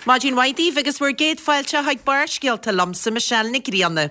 Máidín Waidí agus bhfuair géad fáilte ag barscialta lamsa Michelle na Gríanna.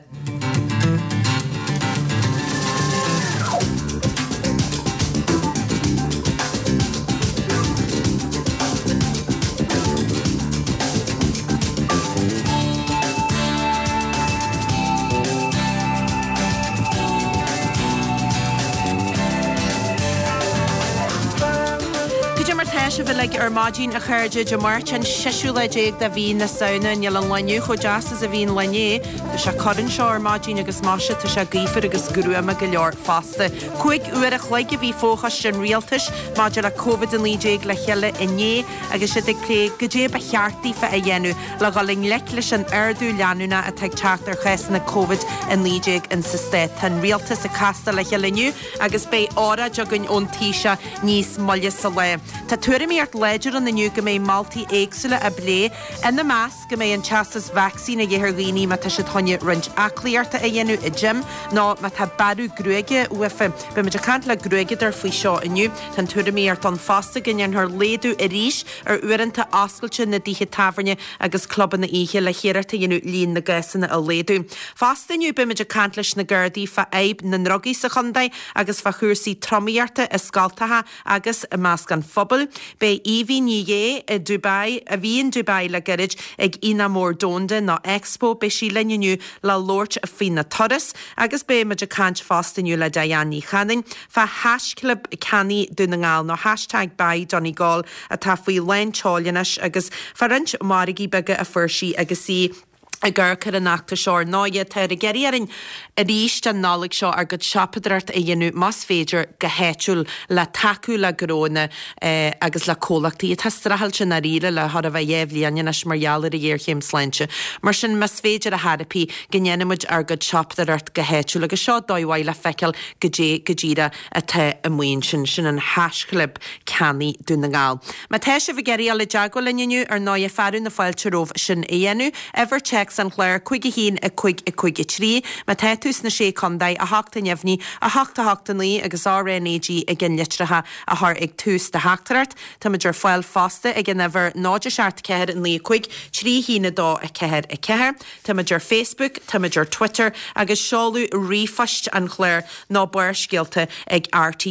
Se bhfuil ar máidín a chuirde de martin seisiúlaidéag de bhí na saona neal an leniu chu deasas a bhíon lené Tá se codann seo ar máidín agus máise tá se gífar agus grúama go leor fásta. Cuig uair a chleige bhí fóchas sin rialtas máidir le COVID an lídéag le cheile inné agus si lé go dé ba chearttaí fe a dhéanú le galing lec leis an ardú leanúna a teag teach ar ches na COVID an lídéag in sa stéit. Tan rialtas a casta le cheileniu agus bé ára jogann ón tíise níos molle sa le. Tá míart leidir an naniu go mé maltaí éagsúla a blé in na más go mé an chastas vaccín a dhéhar líní má tá se tonne rund aclíarta a dhéanú i gym ná má tá barú gruige ufa be me cant le gruige ar faoi seo inniu tan tuair míart an fásta gin th léadú a ríis ar uanta ascailte na ddíthe tafarne agus clubban na ihe le chéirta dhéanú lín na gasanna a léadú. Fástainniu be me cant leis na gurdaí fa éib na rogaí sa chundaid agus fa chuirsaí tromíarta a scaltatha agus a más gan fphobal. Bei Evie Nye a Dubai, a bhíon Dubai le garid ag ina mór donda ná expo be sí leniu le Lort a fin na Torres agus be me cant fástainniu le Diane Chanin fa hasclub cani duna ngáil nó hashtag bai Donegal a tá faoi lein teálanas agus farint marigi bege a fursí agus sí a ggurchar an nachta seoir náiad teir a geiríarin a ríist an nálaigh seo ar go seapadart a dhéanú más féidir go héitiúil le taú le goróna agus le cólachtaí a strahall sin na riile le thar a bheith éhlíonn as margheallar a dhéir chéim sleinte. Mar sin mas féidir a harapí gnéanamuid ar go seapadart go héitiúil agus seo dóhhail le feiceal go ddíra a the a muon sin an hasclub cani dúna ngáil. Ma te se bh geirí le deagil leniu ar 9 fearú na fáilteróh sin a dhéanú ever check San Clair chuige hín a chuige trí, ma teús na sé condaid a hachta nefhní a hachta lí agus RNAG a gin litratha a th ag tús de hachtart, Tá maidir foiil fásta a gin ever náidir seart ceir an lí chuig trí hína dó a ceir a ceir, Tá maidir Facebook, Tá maidir Twitter agus seáú rifast an chléir ná buir scialta ag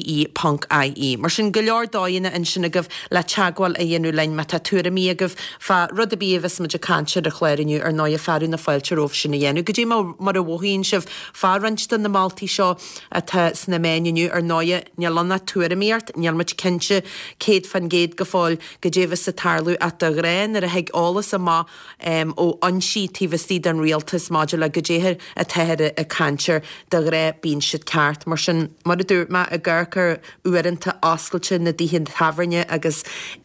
RTE.ie. Mar sin go leor dáine in sinna goh le teagháil a dhéanú lein me tá tuaira mí a goh fa rud a bíomhs maidir canseir a chléirniu ar 9 fearú na fáilteróh sinna dhéanú. Go dtí mar a bhhíonn sibh fárant na Maltaí seo a tá sna méniu ar 9 neallanna tuaira míart, nealmuid cinse céad fan géad go fáil go déobh sa tarlú a do réin ar a heag álas a má ó ansí tíhtíí an rialtas máidir le go déhir a teire a canseir do ré bín siad ceart. Mar sin mar a dúirt me a ggurchar uanta ascailte na dtíhinn tafarne agus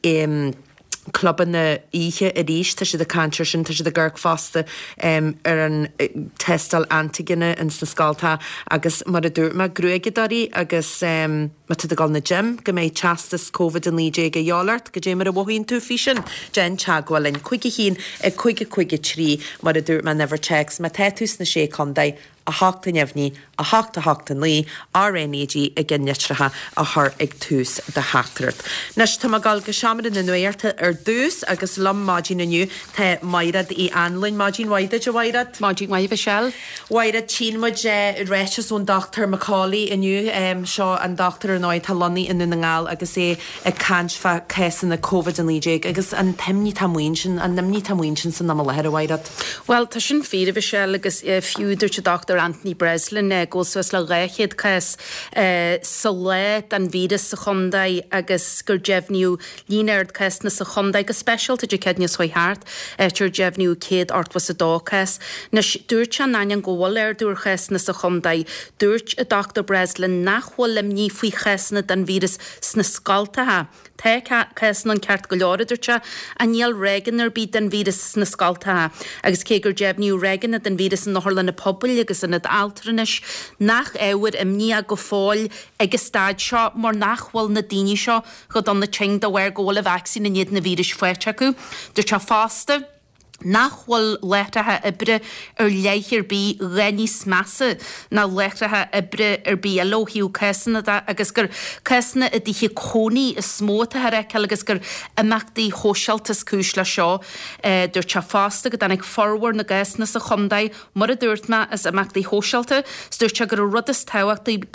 clubban na ihe a ríis tá si a canseir sin tá si a ggurc fásta ar an testal antigine in sa scalta agus mar a dúirt me gruigedarí agus ma tu a gáil na gym go méid chastas COVID an lídé go dhealart go dé mar a bhhíonn tú fi sin Jen teagháilin chuige hín a chuige trí mar a dúirt me never checks ma teús na sé condaid a hachta nefhní a hachta lí RNAG a gin litratha a th ag tús de hachtart. Nes tá gáil go seaamara na nuirta ar dús agus lom máidín aniu tá mairad í anlainn máidín waide de wairad. Máidín waidh sell. Wairad tímid réites ón Dr. Macaulay aniu seo an Dr. an áid talonnaí in na ngáil agus é a cansfa cesan na COVID an lídéig agus an temní tamhain sin an nimní tamhain sin san na lehead a wairad. Well, tá sin fíre sell agus fiúidir te Dr. Anthony Breslin gosfuas le réchéad cas sa le an víras sa chundaid agus gur jefniú líneard cas na sa chundaid go special tá cedne soi hart gur jefniú céad artwas a dácas nes dúirt an nain ggóil dúr ches na sa chundaid dúirt a Dr. Breslin nachhfuil lim ní faoi chesna den víras sna scaltatha. Tá cesan an ceart go leoridirte a níl regan ar bíd den víras na scaltatha agus cé gur jefniú regan a den víras an nachhorlan na pobl agus in altranis nach éhar imní a go fáil agus stáid seo mar nachhfuil na daoine seo go don na ting do bhhair ggóla vaccín na iad na víris foiite acu. Dúirt se fásta nachhfuil letrathe ibre leichir bí renís massa na letrathe ibre bí a lohiú cesanna agus gur cesanna a dtí cóní is smóta agus gur amachtaí hósealtas cúis le seo dúir te fásta go danig forwar na gasna sa chundaid mar a dúirtma as amachtaí hósealta dúir te gur rud is táhachtaí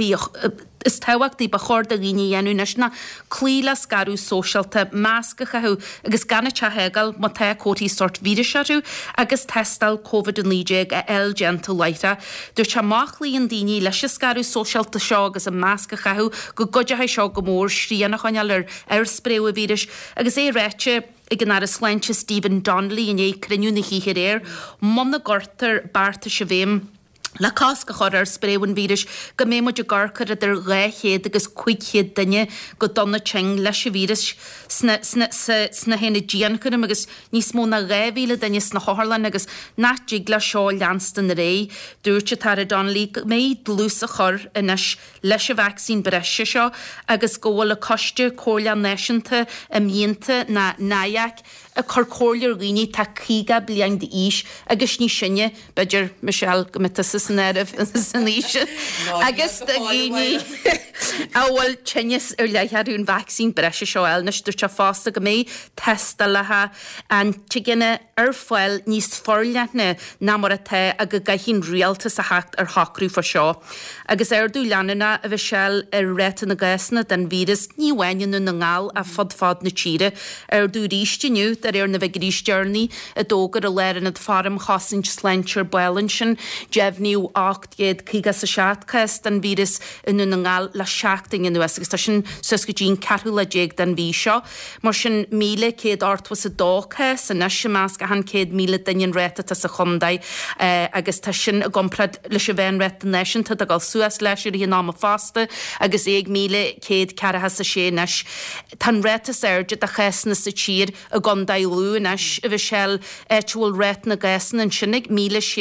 ba chóir a riine dhéanú nes na clíla scarú sósealta másca chaú agus ganna te hegal má te cótaí sort víris agus testal COVID-19 a el gentle leita. Dúir te máchlíon daoine leis scarú sósealta seo agus a másca chaú go goidethe seo go mór sríanach anealir spréú a víris agus é réite I gnar a sleintse Stephen Donnelly in é criniú na híhir mna gortar barta se bhéim le casca choir spréún víris go mé mu de garcar idir réchéad agus cuichéad duine go donna teng leis se víris sna héna díancum agus níos mó na réhíle duine sna hálan agus natí le seo leanstan ré dúirte tar a Donnelly mé dlús a chor inis leis a vaccín breise seo agus ggóil le coiste cólean neisianta a mianta na naiac a corcóir riine tá chiga bliang de ís agus ní sinne beidir Michelle go mit san nerv san íise agus de gine áhfuil tsinnes leithharún vaccín breise seoil na dúirte fásta go mé testa lethe an tuiginine foiil níos forleatne ná mar a the a go gaithín rialtas a hacht hacrú for seo. Agus dú leanana a bheith sell réta na gasna den vírus ní bhhainenú na ngáil a fad na tíre dú rísteniu ar na bheith rístearní a dógar a leiran ad farm chasint slentir bailin jefniú 8 cigas a seaadchas den vírus inú na ngáil le seachting in agus tá sin suscadín carú le déag den ví seo mar sin 1,000 was a dóchas a nes sem más go han 100,000 dain réta a chundaid agus tá sin a gomprad leis a bhéin réta nesin a gal suas leisir í ná fásta agus 1,000 carachas a sé nes tan réta airde a chesna sa tír a gondaid lúnes a bheith sell éúil réit na gasan an sinnig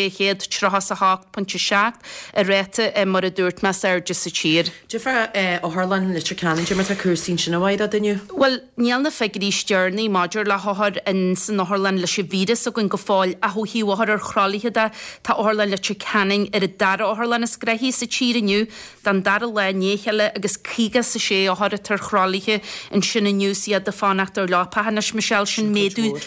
1,600 a réite mar a dúirt me airde sa tír. Difra ó Harlan litir caninge mar a cuasín sin a bhaid a duine? Well, níl na fegurí stearnaí maidir le háthir in san Harlan leis vírus a gon go fáil a thuhíhthir ar chrálíthe tá Harlan litir canning ar a dar Harlan is greihí sa tíirniu dan dar le nécheile agus ciga sa sé áthir tar chrálíthe in sinna nniuí de fánacht ar lápahannas Michelle sin méadú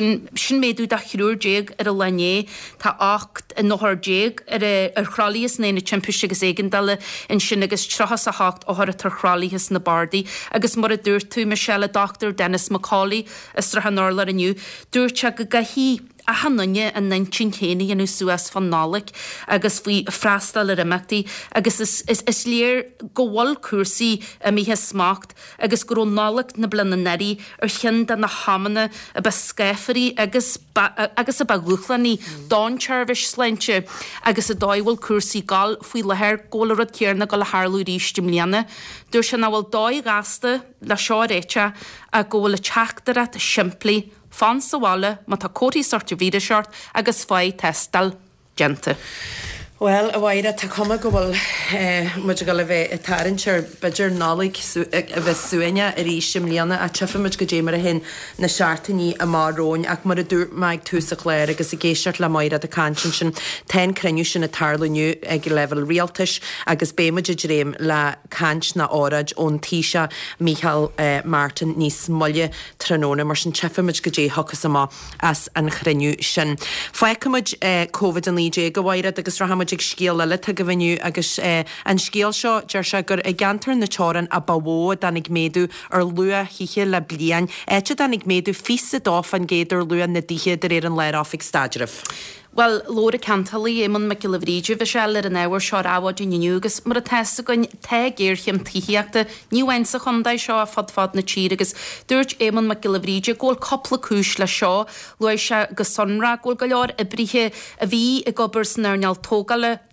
a chirúrdéag ar a lené tá 8 in nóthirdéag ar chrálíos néna timpuiste agus éigendale in sin agus 3 áthir tar chrálíhis na bardaí agus mar a dúirt tú Michelle a Dr. Dennis Macaulay is strahannála aniu dúirte go gahí a hanne an 19 chéine anú suas fan nálik agus fao freistal ar imachtaí agus is léir gohfuil cuasaí a mí he smacht agus gur nálik na blina neirí ar chin den na hamanna a be scafarí agus a bagúchlaní dáintearbhis sleintse agus a dáhfuil cuasaí gal faoi lethir ggólarad céarna go le Harlú ríistim líana dúir se náhfuil 2 gasta le seo réite a ggóil le teachtarat siimplí fan sa bhile má tá cótaí sorte vídeseart agus fáid testal gente. Well, a bhaire tá cuma go bhfuil mu go le bheith tarintir beidir nálaigh a bheith suaine a ríisiim líana a tufamuid go démar a hin na seaartaní a máróin ach mar a dúr maid túsa léir agus i géisiart le maire a cantin sin 10 creniu sin na tarlaniu ag level realtas agus béimeid a réim le cant na áraid ón tíise Michael Martin níos molle tróna mar sin tufamuid go dé hochas amá as an chreniu sin. Fáicimiid COVID-19 go bhaire agus rahamid scéal le tu go bhainniu agus an scéal seo deir se gur i gantar na teran a bhó danig méadú ar lua hiiche le blian éte danig méadú fisa dáf an géidir luan na ddíche ar an leir áfik staidirh. Well, Lóra Cantalí éman me le bhríidir bheith sell ar an éhar seo áhhaid inniugus mar a testa goin te géirchiam tííachta níhain sa chundaid seo a fad na tír agus dúirt éman me le bhríidir ggóil coppla cúis le seo luis se go sonra ggóil go leor i brithe a bhí i gobar san airneal tógala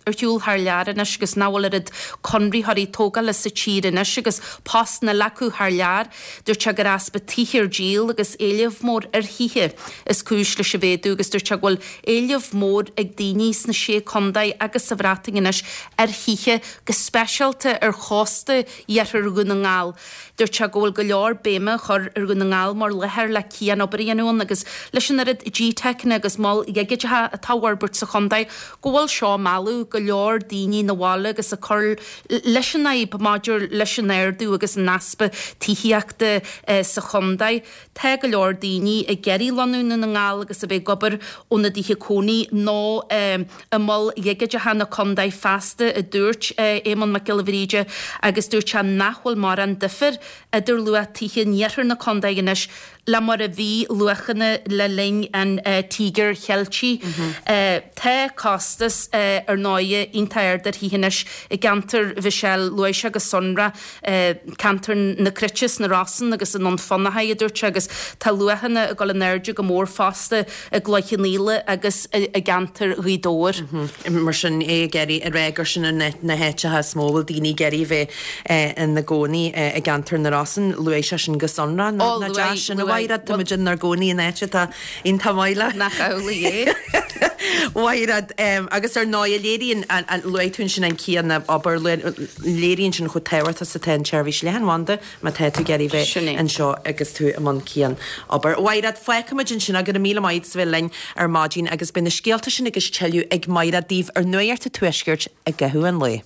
túúl haar learan agus náhfuilid conbrí harí tógal le sa tírin agus pas na lecu haar lear dúir te gur aspa tíhir díl agus éileh mór híthe is cúis le se bhéú agus dúir te bhfuil éileh mór ag daoníos na sé condaid agus sa bhrátinginis híthe go speisialta chásta dhearar gúna ngáil. Dúir te ggóil go leor béime chur gúna ngáil mar lethir le cían obaíanún agus leis sin arid G-Techna agus má igeidethe a táharbert sa condaid gohfuil seo máú go leor daoine na bhála agus a chur leis an naib máidir leis an airdú agus an naspa tííachta sa condaid. Tá go leor daoine a geirí lanúna na ngáil agus a bheith gobar óna dtíthe cónaí nó a má igeidethe na condaid fasta a dúirt éman McGillivríide agus dúirt se nachhfuil mar an difir idir lua títhe níar na condaigis le mar a bhí luachanna le ling an tígur cheiltí. Tá costas ar náide intair dar híhanis i gantar bhísel luise agus sonra cantar na critis na rasan agus an fannaha dúirt agus tá luachanna a go nerde go mór fásta a gleichin níle agus a gantar ridóir. Mar sin é geirí a régur sin na héite ha smóil daoine geirí bheith in na gcónaí a gantar na rasan luise sin go sonra na sin Wairad tamidjin nar gcónaí in éite tá in tamáile nach eula é. Wairad agus ar náid léiríonn an luitún sin an cíanna aber léiríonn sin chu téhairt sa ten seirbhís lehanhanda má té tú geirí bheith an seo agus tú am cían. Aber Wairad foiicimidjin sin agur míle maid svilein ar mádín agus bin na scéalta sin agus teilú ag mairad díomh ar nuirta tuisgirt a gathú an le.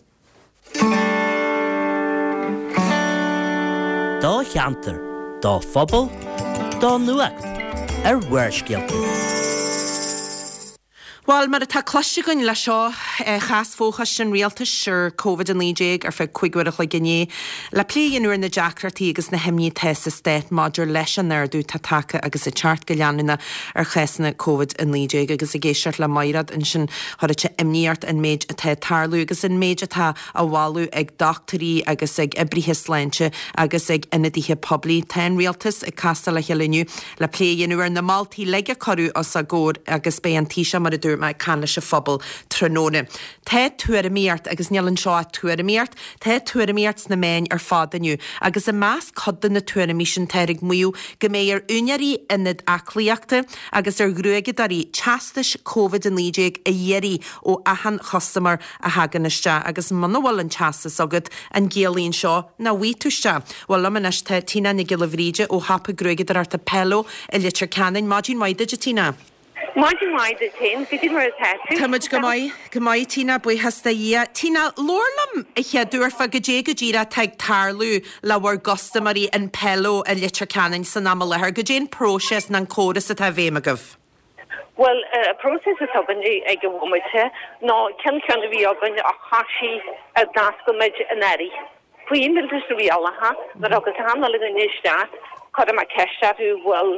Dá cheantar, dá phobal, dá nuacht, ar bhuairscialta. Well, mar tá cloisiúin le seo chas fóchas sin rialtas ar COVID an líéig ar fe chuigúach le gné le plíonúir na deacratí agus na himní te sa stéit máidir leis an nerdú tá take agus i teart go leanúna ar chesna COVID an líéig agus i géisiart le mairad in sin thoirte imníart an méid atá tarlú agus in méid atá a bháú ag doctorí agus ag ibríthe leinte agus ag inadíthe poblí ten rialtas i casta le chelinniu le plíonúir na Maltaí leige choú os a ggóir agus bé an tíise mar a dúr mai canna se phobal tróna. Tá tuair míart agus nealann seo tuair míart, tá tuair míart na main ar fádaniu agus a más codan na tuair mí sin teirig muú go mé ar únearí inad aclaíachta agus ar grúige darí chastais COVID an líéig a dhéirí ó ahan chostamar a haganiste agus manhil an chastas agad an ggéalaíonn seo na bhítuiste. Well amanis tá tína na Gillivríide ó hapa grúige ar ta pelo i litir canin mádín maide tína. Máidir maidide tin, bhí mar atá. Táid go maiid tína bu hasta dhé. Tína lórlam i cheadúirfa go dé go ddíra teag tarlú le bhar gostamarí an pelo a litir canin san am lethir go dé próses na córas a tá bhéimegah. Well, process is open ag go bhmuite ná cean bhí ogan a chaí a dascaid an éí. Fuoin miltas bhí alaha na agus hána le níiste chu mar ceistú bhfuil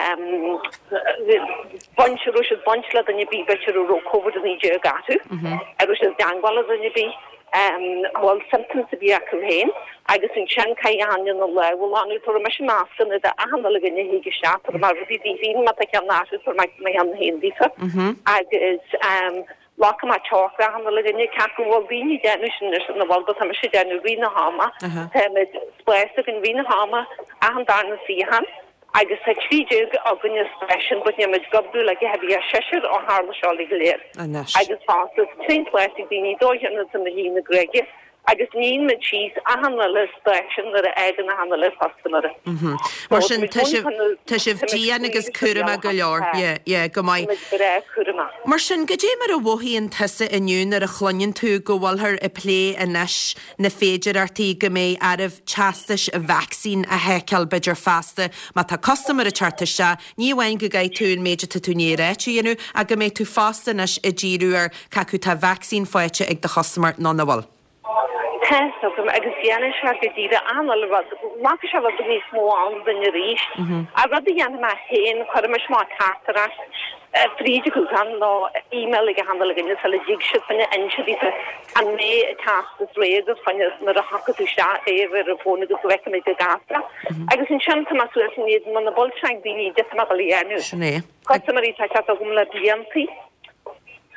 bunchla dan je bí beir ro COVID an níé gatu agus dangwal an je bí wal symptoms bí a héin agus in chen cai an le an to me masken a hanle gnne hiige sta mar vi mat cean ná me an héndífa agus lá ma talk hanle gnne kaú víni dennu na wal ha se dennu vína hama met spléiste in vína hama a han darna si han. Agus a tríúg a gunne expression, but neimid gobú le hebí a seisiir ó hála seála léir. Agus fátas trípleistig díní dóhanna san na hína Grege, agus níon me cheese a hanna le expression ar a aigen a hanna le fastamara. Mar sin tá sibh díana agus curama go leor, go maiid. Mar sin go dé mar a bhthaíonn tusa inniuún ar a chluinn tú go bhfuilthar i plé inis na féidirartaí go mé armh teastais a vaccín a heiceal beidir fasta má tá costamar a chartaiste, ní bhhain go gaid tún méidir tú néréitú dhéanú a go méid tú fástanis i ddíú ar cacu tá vaccín fáite ag de chostamar ná na bhil. agus dhéana se go díre anal má se bh ní smó an dunne ríist. A rud dhéana me héin chu me má catara fríide go gan ná e-mail ige handal gnne sal díg si fanne inse an mé tastas régus fanne na a haú se éhar a fóna go gohaice mé gastra. Agus in sin má suníad man na bolsein díní de galíarnú. Comarí te gom le blianttí.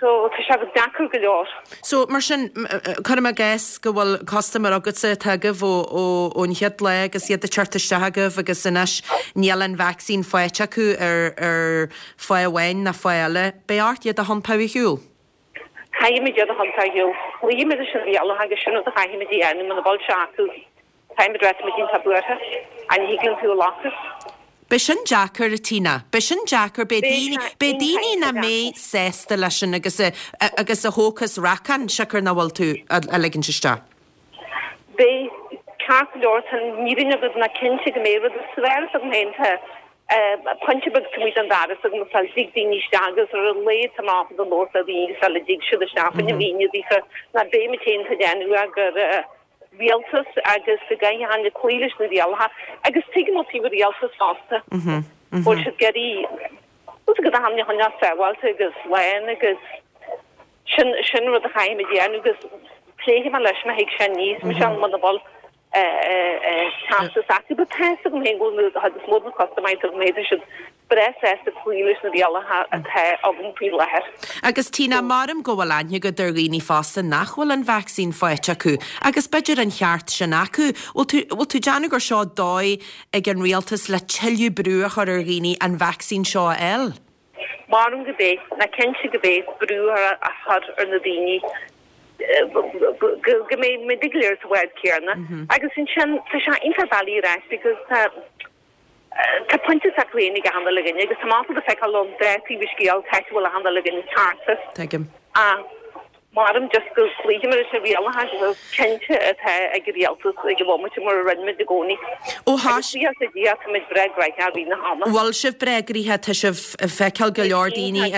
So tá se go dacr go leor. So mar sin chum a ggéis go bhfuil customer agat sa tagah ón chead le agus iad a chartiste agah agus inis níalan vaccín foiite acu ar foiahhain na foiile, beart iad a honpaí hiúil. Chaimiid a hantar hiúil. Líimiid sin bhíala agus sinna a chaimiid dhéanam man na bol seaú. Chaimiid reit me dín tabúthe an híglann tú láchas. Be sin Jackar a tína, Be sin Jackar be daoine na mé sésta lei sin agus a hócas racan sicr na bhfuil tú a legann siste. Bé cá leir an mírin agus na cinnte go méad a sver a hénta punchbug tuid an dar ag na sal dig daoine agus ar a léad am áfa an lór a bhí sal dig siúd a stafa na bhíine bhícha na bé me ténta déanú agur Rialtas agus go gaine an cuiiles na dialha agus tuige motí rialtas fásta. Bó si geí go a hamne honna sehailte agus lein agus sin rud a chaime déan agus léige man leis me hiic sé níos me an man bol tásta be te go hengul had smó costamid méidir si bres a cuiiles na dialha a the agum prí lehar. Agus tína marm go bhfuil aine go dúghíní fásta nachhfuil an vaccín foiite acu, agus beidir an cheart sin acu, bhil tú deanna gur seo dóid ag an rialtas le tiilú brú a chur ar ghíní an vaccín seo eil. Marm go bé na kense go bé brú a chud ar na daoine go mé me digléir sa wed cearna agus sin se intervalí reis because Tá punte sa lénig a handal agin, agus má a fe lom dretí viscíal teil a handal agin tartas. Tegim. Marm just go slí mar se bhí ha kente a gerialtas ag go bhmu mar rinmid a gcónig. Ó hás dí mit breg right a bhí na hama. Bhil sibh bregrithe tá sibh feicil go leordíine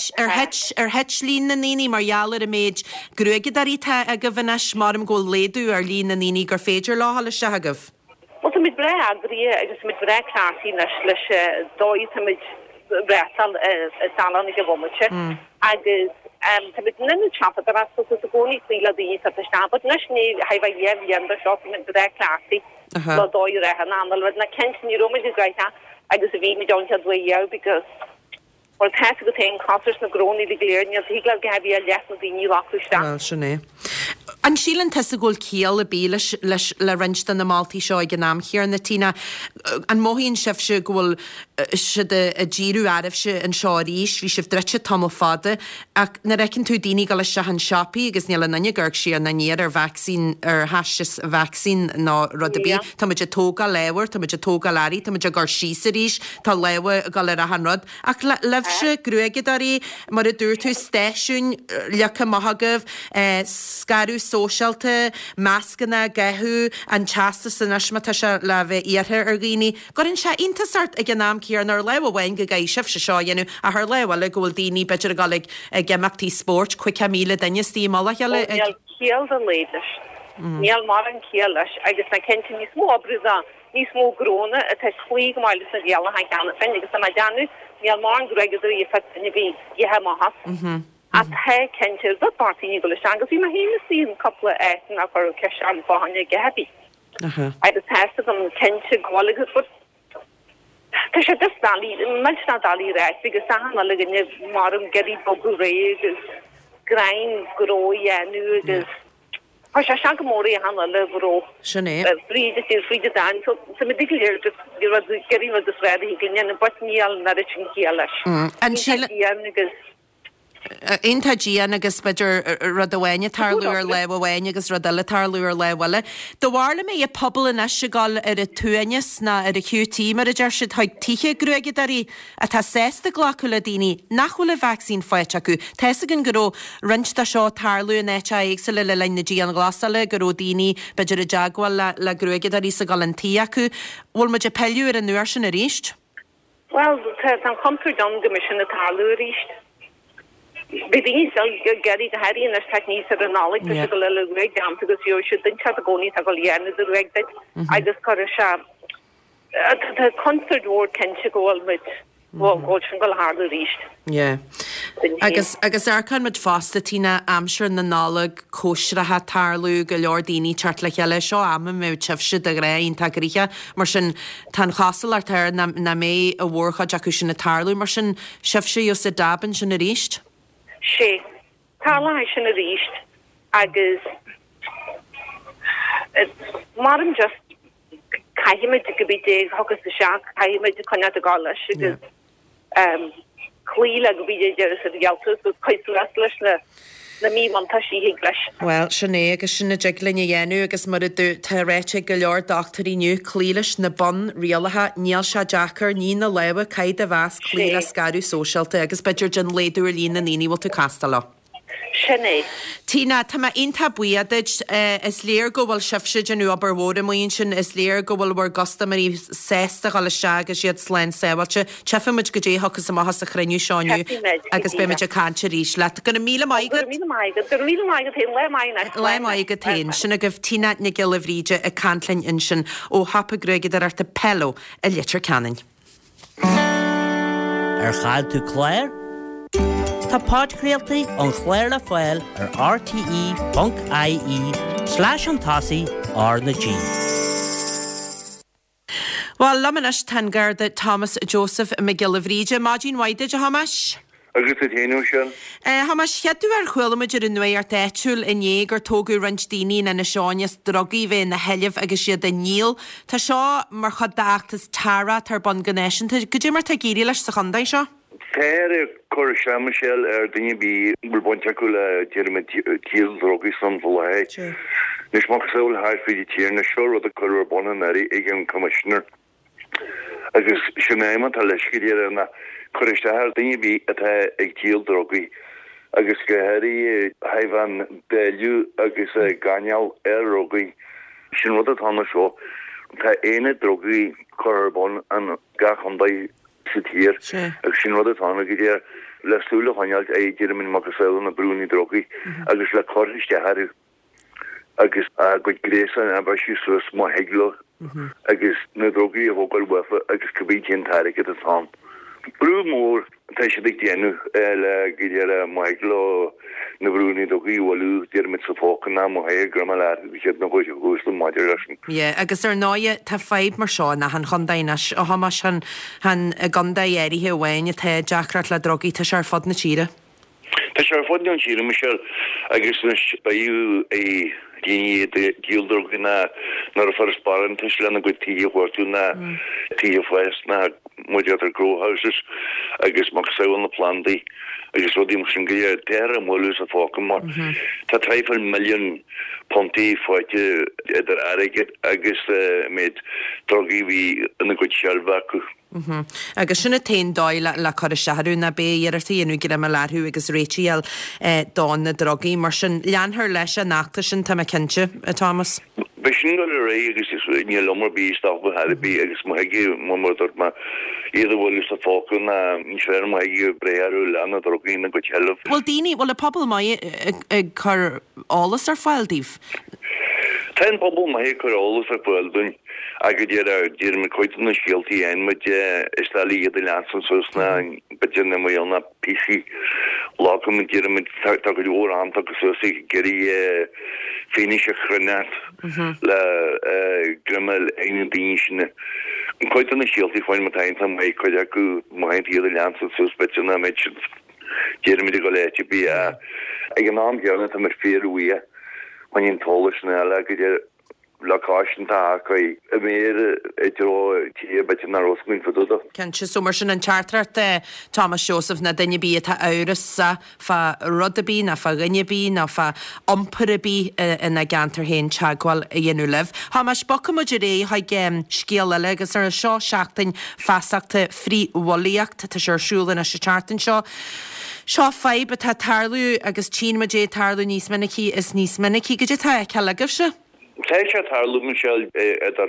ar het lín na níní marhealar a méid gruige daíthe a go bhanis marm ggó léadú ar lín na níní gur féidir láhall se agah. Wat mit bre agri agus mit bre klaartí leis dóid mit bresal salan go bhmuche agus mit nenne chapa a so goni síla dí a sta, nes ní hef jeender shop mit bre klaartí dóid re an anal na kenní rom gaita agus a ví me don dwe because or te go te concert na groni de léirni higla gabi a le na dí lásta. Sinné. An sílan te a ggóil cíal a bí le rinstan na máltaí seo ag gnám chéar na tína an móhíonn sibh se ggóil si a ddíú aibh se an seo ríis, hí sibh dreite tam fada ach na recinn tú daoine go lei se an sipaí agus níl nanne gurg si na níiad ar vaccín ar hasis vaccín ná rudabí, Tá muid tóga leabhar, tá muid tóga leirí, tá muid gur sísa ríis tá leha gal ar a hanrod ach leh se gruige darí mar a dúir tú stéisiún lecha maithagah scarú sóisialta, meascanna, gethú an teasta san ismata se le bheith iarthe ar ghaoine. Gorann se intasart ag gnám cíar nar lehhain go gaith sibh se seo dhéanú a th lehha le ggóil daoine beidir a galig gemachtaí sport chuig míle daine tíála heile céal an léidir. Níl mar an céal leis agus na cente níos mó brúda níos mó gróna a te chuig máile sa dhéala ha ceanna fin agus na deanú níl mar an gregus í fe bhí ihe máhas. A the kentir the party go agus vi ma hé sín couple na for ke an fáhanne gebi. I just test am kentir gogus fut. Tá sé just dalí me na dalí reis because han legin marm geri bogu régus grain groie nu agus. Se semóí han le bro Sinné fríide dain so me digléir geri a sver glenne botníal na cin leis. An agus Intadían agus beidir rud ahhaine tarlúir lehhaine agus rodile tarlúir lehile. Dohharla mé a pobl in se gáil ar a tuainis na ar a QT mar a deir si haid tíe gruige darí a tá 6 ghlacula daoine nachhfuil vaccín foiite acu. Teessa gan goró rinsta seo tarlú nete ag sa le lein na dí an glasala goró daoine beidir a deagháil le gruige darí sa galantí acu. Bhfuil me de peú ar an nuair sin a ríist? Well, an comfort don gomission a tarlú ríist. Bidí geri a herí in techní ar an nálik go le reg dam agus jo si den chat goni a go léne a reg dit agus kar se concert ken se goil mit go go hard ríist. Yeah. agus arcan mid fásta tína amsir na nálag cóisrathe tarlú go leordíní teart le cheile seo am mé tefse a réon taríe mar sin tan chasal ar tar na mé a bhórcha deacu sin na tarlú mar sin sefse jo sa daban sin a ríist? sé Carla sin a ríist agus marim just caiimiid go bhí dé hogus a seach caiimiid a conne a gála agus clíle go bhí de a gealtas go coisú leis na mí mantaí higleis. Well, sinné agus sinna deaglinne dhéanú agus mar dú tá réite go leor doctoríniu clílis na bon rialathe níl se Jackar ní na leha caiid a bheas clíle scarú sóisialta agus beidir gin léadú lína níníhil tú castala. Sinné. Tína tá inta buiaid is léir go bhfuil sifse genú aber bhóra mon sin is léir go bhfuil bhar gosta marí 6 gal se agus iad slein sehailte tefamuid go dé hogus am has a chreiniú seániu agus beimiid a canse ríis le gona míle maigad le maigad tain sinna goh tína na gilhríide a canlainn in sin ó hapa greigad ar ta pelo a litir canin. Chail tú Claire? Tá páidcréaltaí an Chléir le Fáil ar rte.ie/an-tasaí na G. Well, lamanis tan garda Thomas Joseph McGillivríide, Máidín Waide a hamas? Agus a téanú sin? Hamas cheadú ar chuilimiidir in nuair téitiúil in éag ar tógu ranchdaoine na seáineas drogaí bheith na heilemh agus siad a níl. Tá seo mar chodáachtas tara tar bon gnéisianta, go dtí mar tá géirí leis sa chundaid seo? Téir chuir Michelle daine bí bhfuil bonte go le tíirime tíal drogaí san bhlathe. Nis má saoil háir fí tíir na seo rud a chuir bona narí ag an commissioner. Agus sinnéime tá leiscíir na chuiriste daine bí atá ag tíal drogaí. Agus go heirí haimhan déiliú agus ganeal drogaí. Sin rud atá na seo tá éine drogaí chuir bon an gachondaid tíir agus sin rud atána go dé lesúla chanealt éidirmin mag na brúní drogaí agus le choiriste haú agus go grésan a baisiú sus má heiglo agus na drogaí a bhógail wefa agus go bhí tíon tairige a tám. Brú mór tá sé ag déanú le go dé má heiglo na brúní drogaí bhú déirmid sa fócan ná má héir gram leir bhíad na bhid gúsla maidir leis. Ie, agus ar náide tá feib mar seo na han chundaines ó hamas han ganda éirithe bhhain a té deachrat le drogaí tá se ar fod na tíre. Tá se ar fod na tíre, Michelle, agus baú é díine díaldrogaí nar a faras baran tá lena go tíí chuirtú na tíí fes na muidir growhouses agus mag saoil na plandaí agus rudí mar sin go deire mólús a fácam mar. Tá 3 milliún pontaí fáite idir airigid agus méid drogaí bhí ina go sealbha acu. Agus sinna tain dáil le chuir seaú na bé ar taonú gur am lethú agus réitial dá na drogaí mar sin leanthir leis a nachta sin tá cinse a Thomas. Bei sin go ré agus is ní lomar bí stop hebí agus maigi mdort ma iad bhfuil a fócan na nísfer maigi brearú lena drogaí na go teileh. Well daoine bhfuil a pobl mai chur álas ar fáildíh. Tá pobl mai chur álas ar fáildún agus dír me coitan na scialtaí einmuid istáilí iad leansan sus na beidir na mé na PC lácam an dír tá go leor amta agus susaí geirí féinise chruneat le grimmel ein daoine sinna. An coitan na scialtaí fáin matain tá mai chuid acu maint iad leansan sus beidir na méid dír me go léite bí ag an ná geanna tá mar féarhuia man in tólas na eile go location tá chuí a mér dro tí beidir na rosmin fadúda. Kense so mar sin an chartart Thomas Joseph na daine bí tá áras sa fa rudabí na fa rinnebí na fa omparabí ina gantar héin teagháil a dhéanú leh. Tá mas bocamid ré ha scéal agus ar seo seachtain feasachta fríholaíocht tá searsúlan a se chartain seo. Seo feib a tá tarlú agus tímadé tarlú níos minicí is níos minicí go dé tá ceagah se? Tá sé tarlú Michelle ar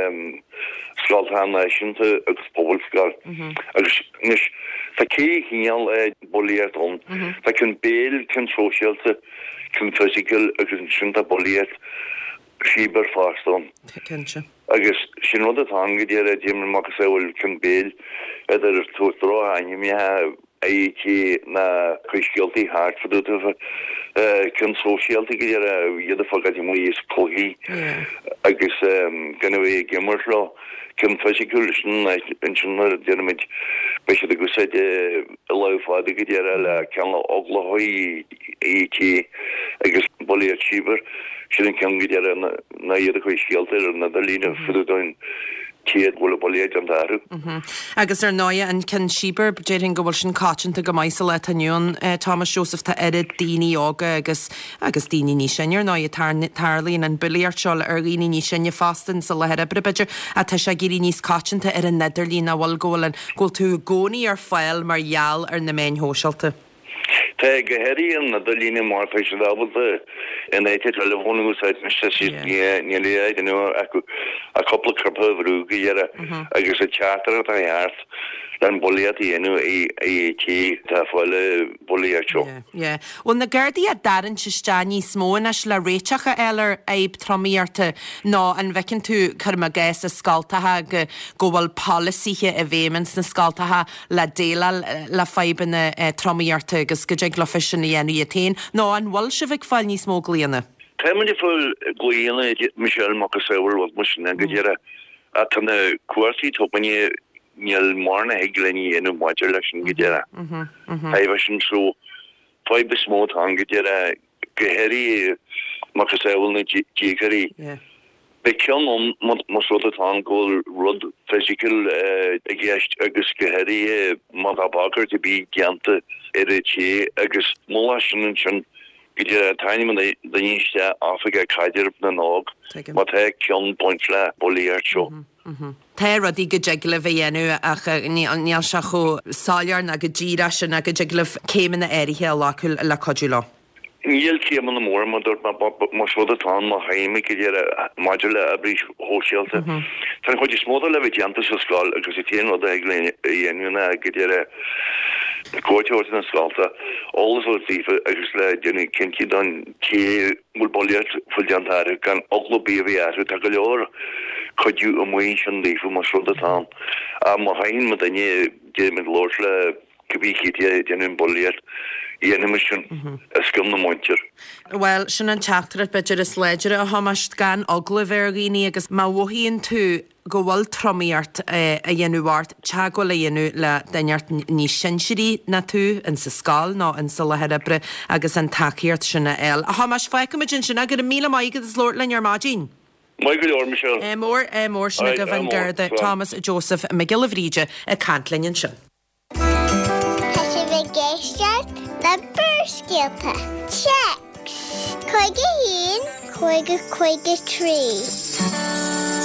sláilthe náisiúnta agus poblscoil agus níos tá cé chéal bolíart ón. Tá chun béal chun sóisialta chun physical agus siúnta bolíart síbar fástón. Agus sin rud atá go dé déimar mag saoil chun béal idir túrá aimime éí na chuiscialtaí háart fadúta chun sóisialta go iad a fagad mú is cóhíí agus gana bhéh gimmar le chun physical in sin déimiid be a go said leáda go dé le ceanla oglathí ET agus bolíad síber sin cean go na iad chu scialtar na lína fuúin tiad bhla bolíad an daru. Agus náia an cin síber déirn go bhfuil sin cáitinta go maiise le taniuún Thomas Joseph tá irid daoine ága agus daoine ní sinnear náia tarlíonn an buíart seáil ar rií ní sinne fastan sa lehead breidir a tá sé gurí níos cáitinta ar an neidirlín a bhil ggóil ggóil tú gcónaí ar fáil margheall ar na main hóseilta. Tá gohéiríon na dolíine mar fe se dábalta in éite telefonúsáid me níléid acu a coppla carpahrú go dhéire agus a teatar a heart den bolíad dhéanú tí tá fáile bolíad seo. Well na Gardaí a daran se staní smóin as le réiteacha eiler éib tromíarta ná an bhecinn tú chuma gais a scaltathe go bhfuil policíthe a bhémans na scaltathe le déile le feibanna tromíarta agus go ag lofisin na dhéanú a tain ná an bhil se bheith fáil níos mó glíana. Táimid fáil glíana Michelle Macasauer was musna go dhéire a tanna cuasaí topaní níl marna heiglaní inú maidir leis an go dhéire. Haibh sin so fáib be smót an go dhéire gohéirí Macasauer na dígarí. Be cean mas rud atá ggóil rud physical a gceist agus gohéirí mat a bagart a bí geanta ar a tí agus móla sin go dtíar taine man daníiste áfaige caidir na nág má tá cean point le bolíart seo. Tá rudí go deaglah dhéanú ach níl se chu sáilear na go ddíra sin a go deaglah céimen na éirithe lácul le codú lá. Níl céim an mór man dúirt mar sódatá má haime go dtíar maidir le a brís hósealta. Tá chuidir smóda le bheitanta sa sáil agus i tíon rud a dhéanúna go dtíar Courthouse na skalta alles wat die agus le denne kindje dan ke moet boljet fuljantare kan oglo BVR ta galor could you emotion die voor mas dat aan maar hein met danje je met losle gebiki die denne boljet Ian mission skum na mointir. Well, sin an teachtar beidir is leidir a hamas gan ogla vergíní agus má bhhíonn tú go bhfuil tromíart a dhéanúhart te go le dhéanú le daineart ní sinsirí na tú in sa scáil ná in sa lehebre agus an takeíart sinna eil. A hamas feicimiid sinna gur 1,000 maigad is Lord Linn ar Mágin. Michael or Michelle. Mór sinna go bhain Garda Thomas Joseph McGillivríide a Cantlinn sin. Na Burskeelte. Checks. Coige hín, coige trí.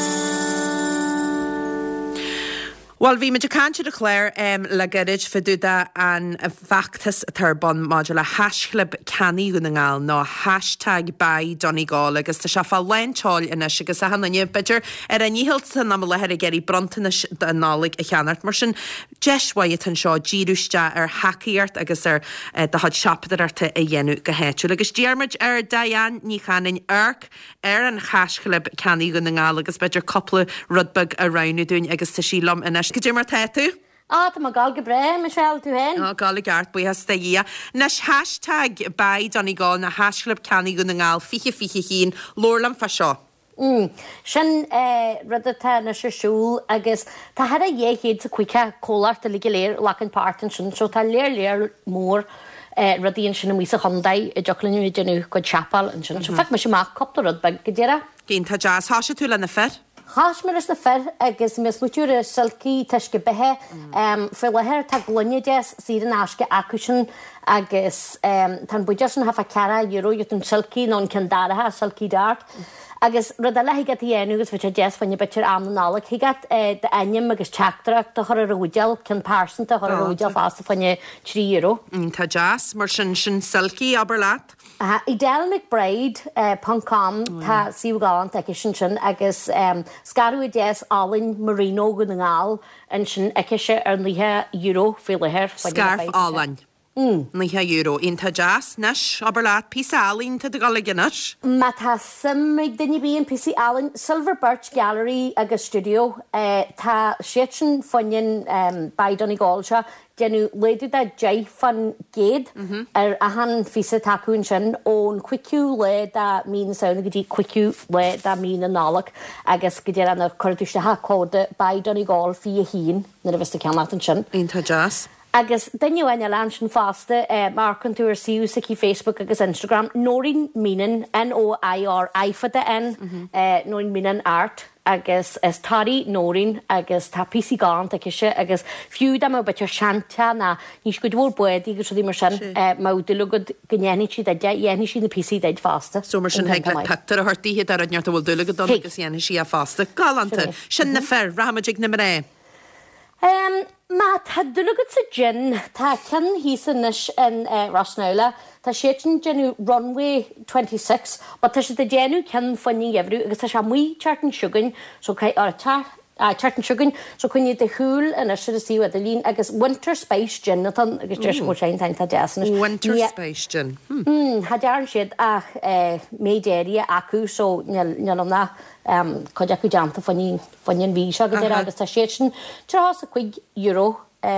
Well, bhí meidir cantir a chléir le garid fiúda an bheachtas turbon máidir le hasclub ceannaí gona ngáil ná hashtag by Donegal agus tá se fáil leintáil inis agus a hanne beidir ar a níhilt san am lehead a geirí brontainna nálaigh a cheanart mar sin deishaid an seo díúiste ar hacaíart agus ar de had seapadarta a dhéanú go héitú. Agus dearmid ar daán ní chanin arc ar an hasclub ceannaí gona ngáil agus beidir coppla rudbug a ranú dún agus tá sí lom inis. Go mar tú? Tá má gal go bre, Michelle tú hen? Gal gart bu has daí. Nes hashtag by Donegal na hasclub ceannaí gona ngáil fiche hín lorlam fa seo. Sin rudata na siúl agus tá had a dhéhéad sa cuiice cólaart a ligige léir lachan páirtan sin, so tá léir mór rudíonn sin mí a chundaid i Joclanú genú go chapel an sin. So feic me sem má copta rudbag go dtíra? Cén tá jazz há sé tú le na fer? Chás mar is na fer agus mis luúre silcí teisce bethe fé lehéir tá gluneideas sí an áisce acusin agus tan buide sin hafa cara euro an silcí ná candárathe silcí dart. Agus rud a leigad dhéanú agus bhte jazz fanne bitir am nála higad de aim agus teachtarach de chur a rúdeal cin pásanta chur a rúdeal fásta fanne €3. Tá jazz mar sin silcí aber leat. Idel McBride.com tá siúgáant ag sin agus scarú jazz álinn Marino go na ngáil an sin aice ar níthe euro fé lehéir. Scarf álainn. Níthe euro. Ínta jazz nes aber leat písa álinn tá gal ginnas? Ma tá simig duine bíon písa álinn Silver Birch Gallery agus studio tá siad sin fannin by Donegal se genú léadú a jay fan géad ar a han fisa taún sin ón cuiciú le a mín saona go dtí cuiciú le a mín nálaach agus go dtéar anna chuirtúiste ha códa by Donegal fi a hín na a bhista ceannacht an sin. Ínta jazz. Agus danne aine lean sin fásta marcan túair siú sa í Facebook agus Instagram nóín mínan NOIR aifada N nóín mínan art agus is tarí nóín agus tá píí gáin aice agus fiú am betir seanta na níos go bhór buí gur dí mar sin má dulagad gnéanaí si dhéanaí sin na píí deid fásta. So mar sin heag le petar a thuirtíí ar neart bhfuil dulagad don agus dhéana si a fásta. Galanta sin na fer rahamaigh na ré. Má tá dulagad sa gin tá cean hísanis in Rosnaula tá sétin genú runway 26, ba tá sé de déanú cean fanní ebrú agus tá se mí chartan sugain so chartan sugain so chuine de húil in si síú a lín agus Winter Space Gin agus de go sé tá deasna. Winter Space Gin. Tá dearan siad ach médéri acu so na chuide acu deanta fanin bhí se go agus tá sétin trá a €5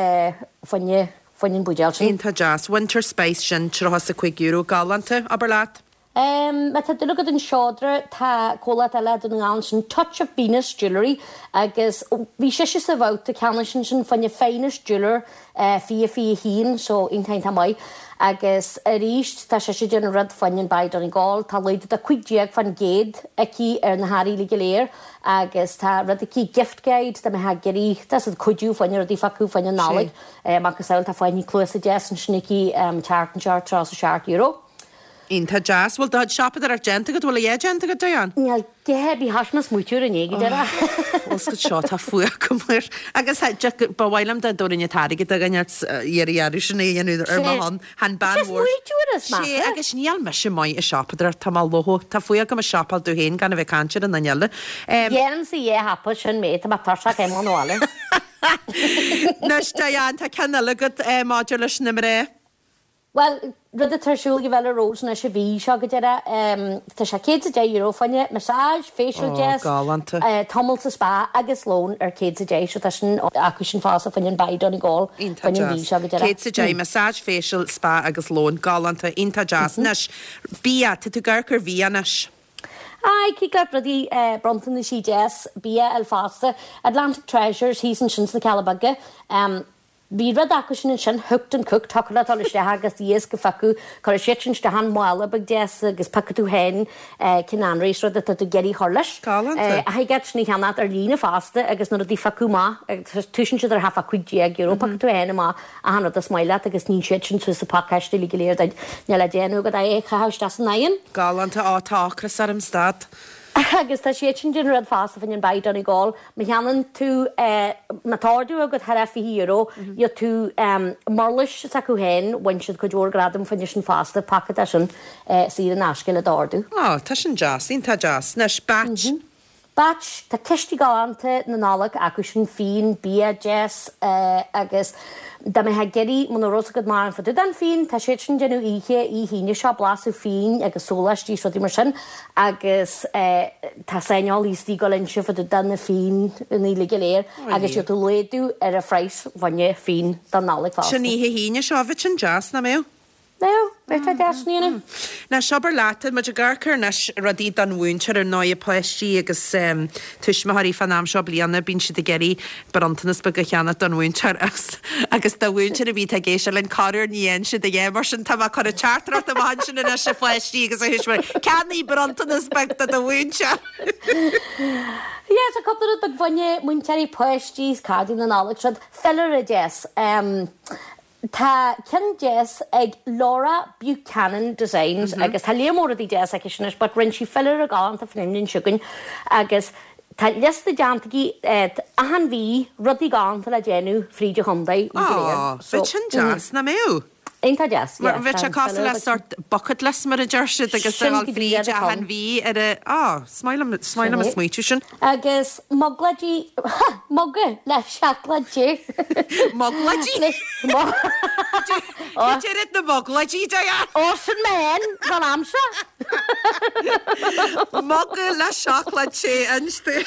fanin buideal sin. Ínta jazz Winter Space Gin trás a €5 galanta aber leat. Me tá dulagad an seodra tá cóla eile don gáin sin Touch of Venus Jewellery agus bhí sé sa bhta ceanna sin fanne féinas jeweler fi hín so intainta mai agus a ríist tá sé den rud fanin baid an gáil tá leide a cuiideag fan géad aici ar na háí le léir agus tá rud aquí giftgaid de me ha geí tá chuidú fanine a dí faú fanine nálaigh agus saoil tá fáinní clúsa de an snicí tartanseart trás a €6. Ínta jazz bhfuil dad siapad ar genta go bhfuil agenta go daán. Níl dehebí hasmas múteúr in éigi de. Os go seo tá fuair cumir agus bhhailm de dorinne táige a ganneart dhéarú sin éanú ar mahan han banhór. sé agus níal me sem mai a siapadar tá loho tá fuair go a siapal dú héin gan a bheith cantir an naile. Dhéan sa dhé hapa sin mé a tarsa cé máháile. Nus daán tá cenala go máidir leis na ré. Well, rud a tarsúil go bhile rós na sé bhí seo go deire tá sé €100 fanne massage, facial jazz, tomul sa spa agus lón ar €100 so tá sin acu sin fása fannin baid an gáil fannin bhí seo go deire. €100 massage, facial, spa agus lón galanta ínta jazz nes bia tú ggurcur bhí anis. Cí go rudí brontan na sí jazz bia el fásta Atlantic Treasures hí an sin na Calabagge. Bhí rud acu sin sin thucht an cook tula taliste agus díos go facu chu sin de han mála bag de agus paú hain cin anrééis rud a tú geirí tholis. A get sní cheanna ar lína fásta agus nu dí faú má tusin si ar hafa chuidé Europa tú héna má a han a smaile agus ní sé sin tú sa pakiste lí léir ne le déanú go é chaáiste san naon. Galanta átáchras arm stad. Agus tá sé sin din rud fása fan baid an gáil, me cheanan tú natáú a go €100 jo tú marlis sa acu hen wein siad go dúor gradam fan sin fásta pakta sin sí an ascail a dáú. Tá sin jazz, ínta jazz, nes batch. Batch tá ceistí gáanta na nálaach acu sin fin, bia jazz agus da me ha geirí man ros go mar an fa an fin, tá sé sin genú ihe í híine se blasú fin agus sólastí so mar sin agus tá séáil lístí go linn si fa danna fin in íle geléir agus jo tú leú ar a freis vanne fin dan nálaigh fá. Sin ihe híine seo sin jazz na mé? No, beta deasníana. Na seabar láta mu a ggurcur nes radí an bhúntear ar 9 pleistí agus tuismathaí fan am seo blianana bín si de geirí barantanas be go cheanna don bhúntear agus do bhúntear a bhí a géisi len carúir níon si de dhé mar sin tá chu a chartar a bhain sin in se pleistí agus a hisismar ceannaí barantanas begta do bhúntear. Yes, a couple bag fanne muinteirí pleistís cardí na nálaigh fellar a jazz. Tá cin jazz ag Laura Buchanan Designs agus tá lémór a dí jazz ag sinnes, but rinn si fellar a gáin a fannin sugain agus tá lesta deantaí a han bhí rudí gáin a déanú fríide Hyundai. Bit sin jazz na méú. Einta jazz. Bheit se cá le sort bucket les mar a deirse agus bhil fríide a han bhí ar smailm a smuitiú sin. Agus mogladí mogga le sealadí. Mogladí? Rid na mogladí de Ó sin men gan amsa. Mogga le seachlad sé anste.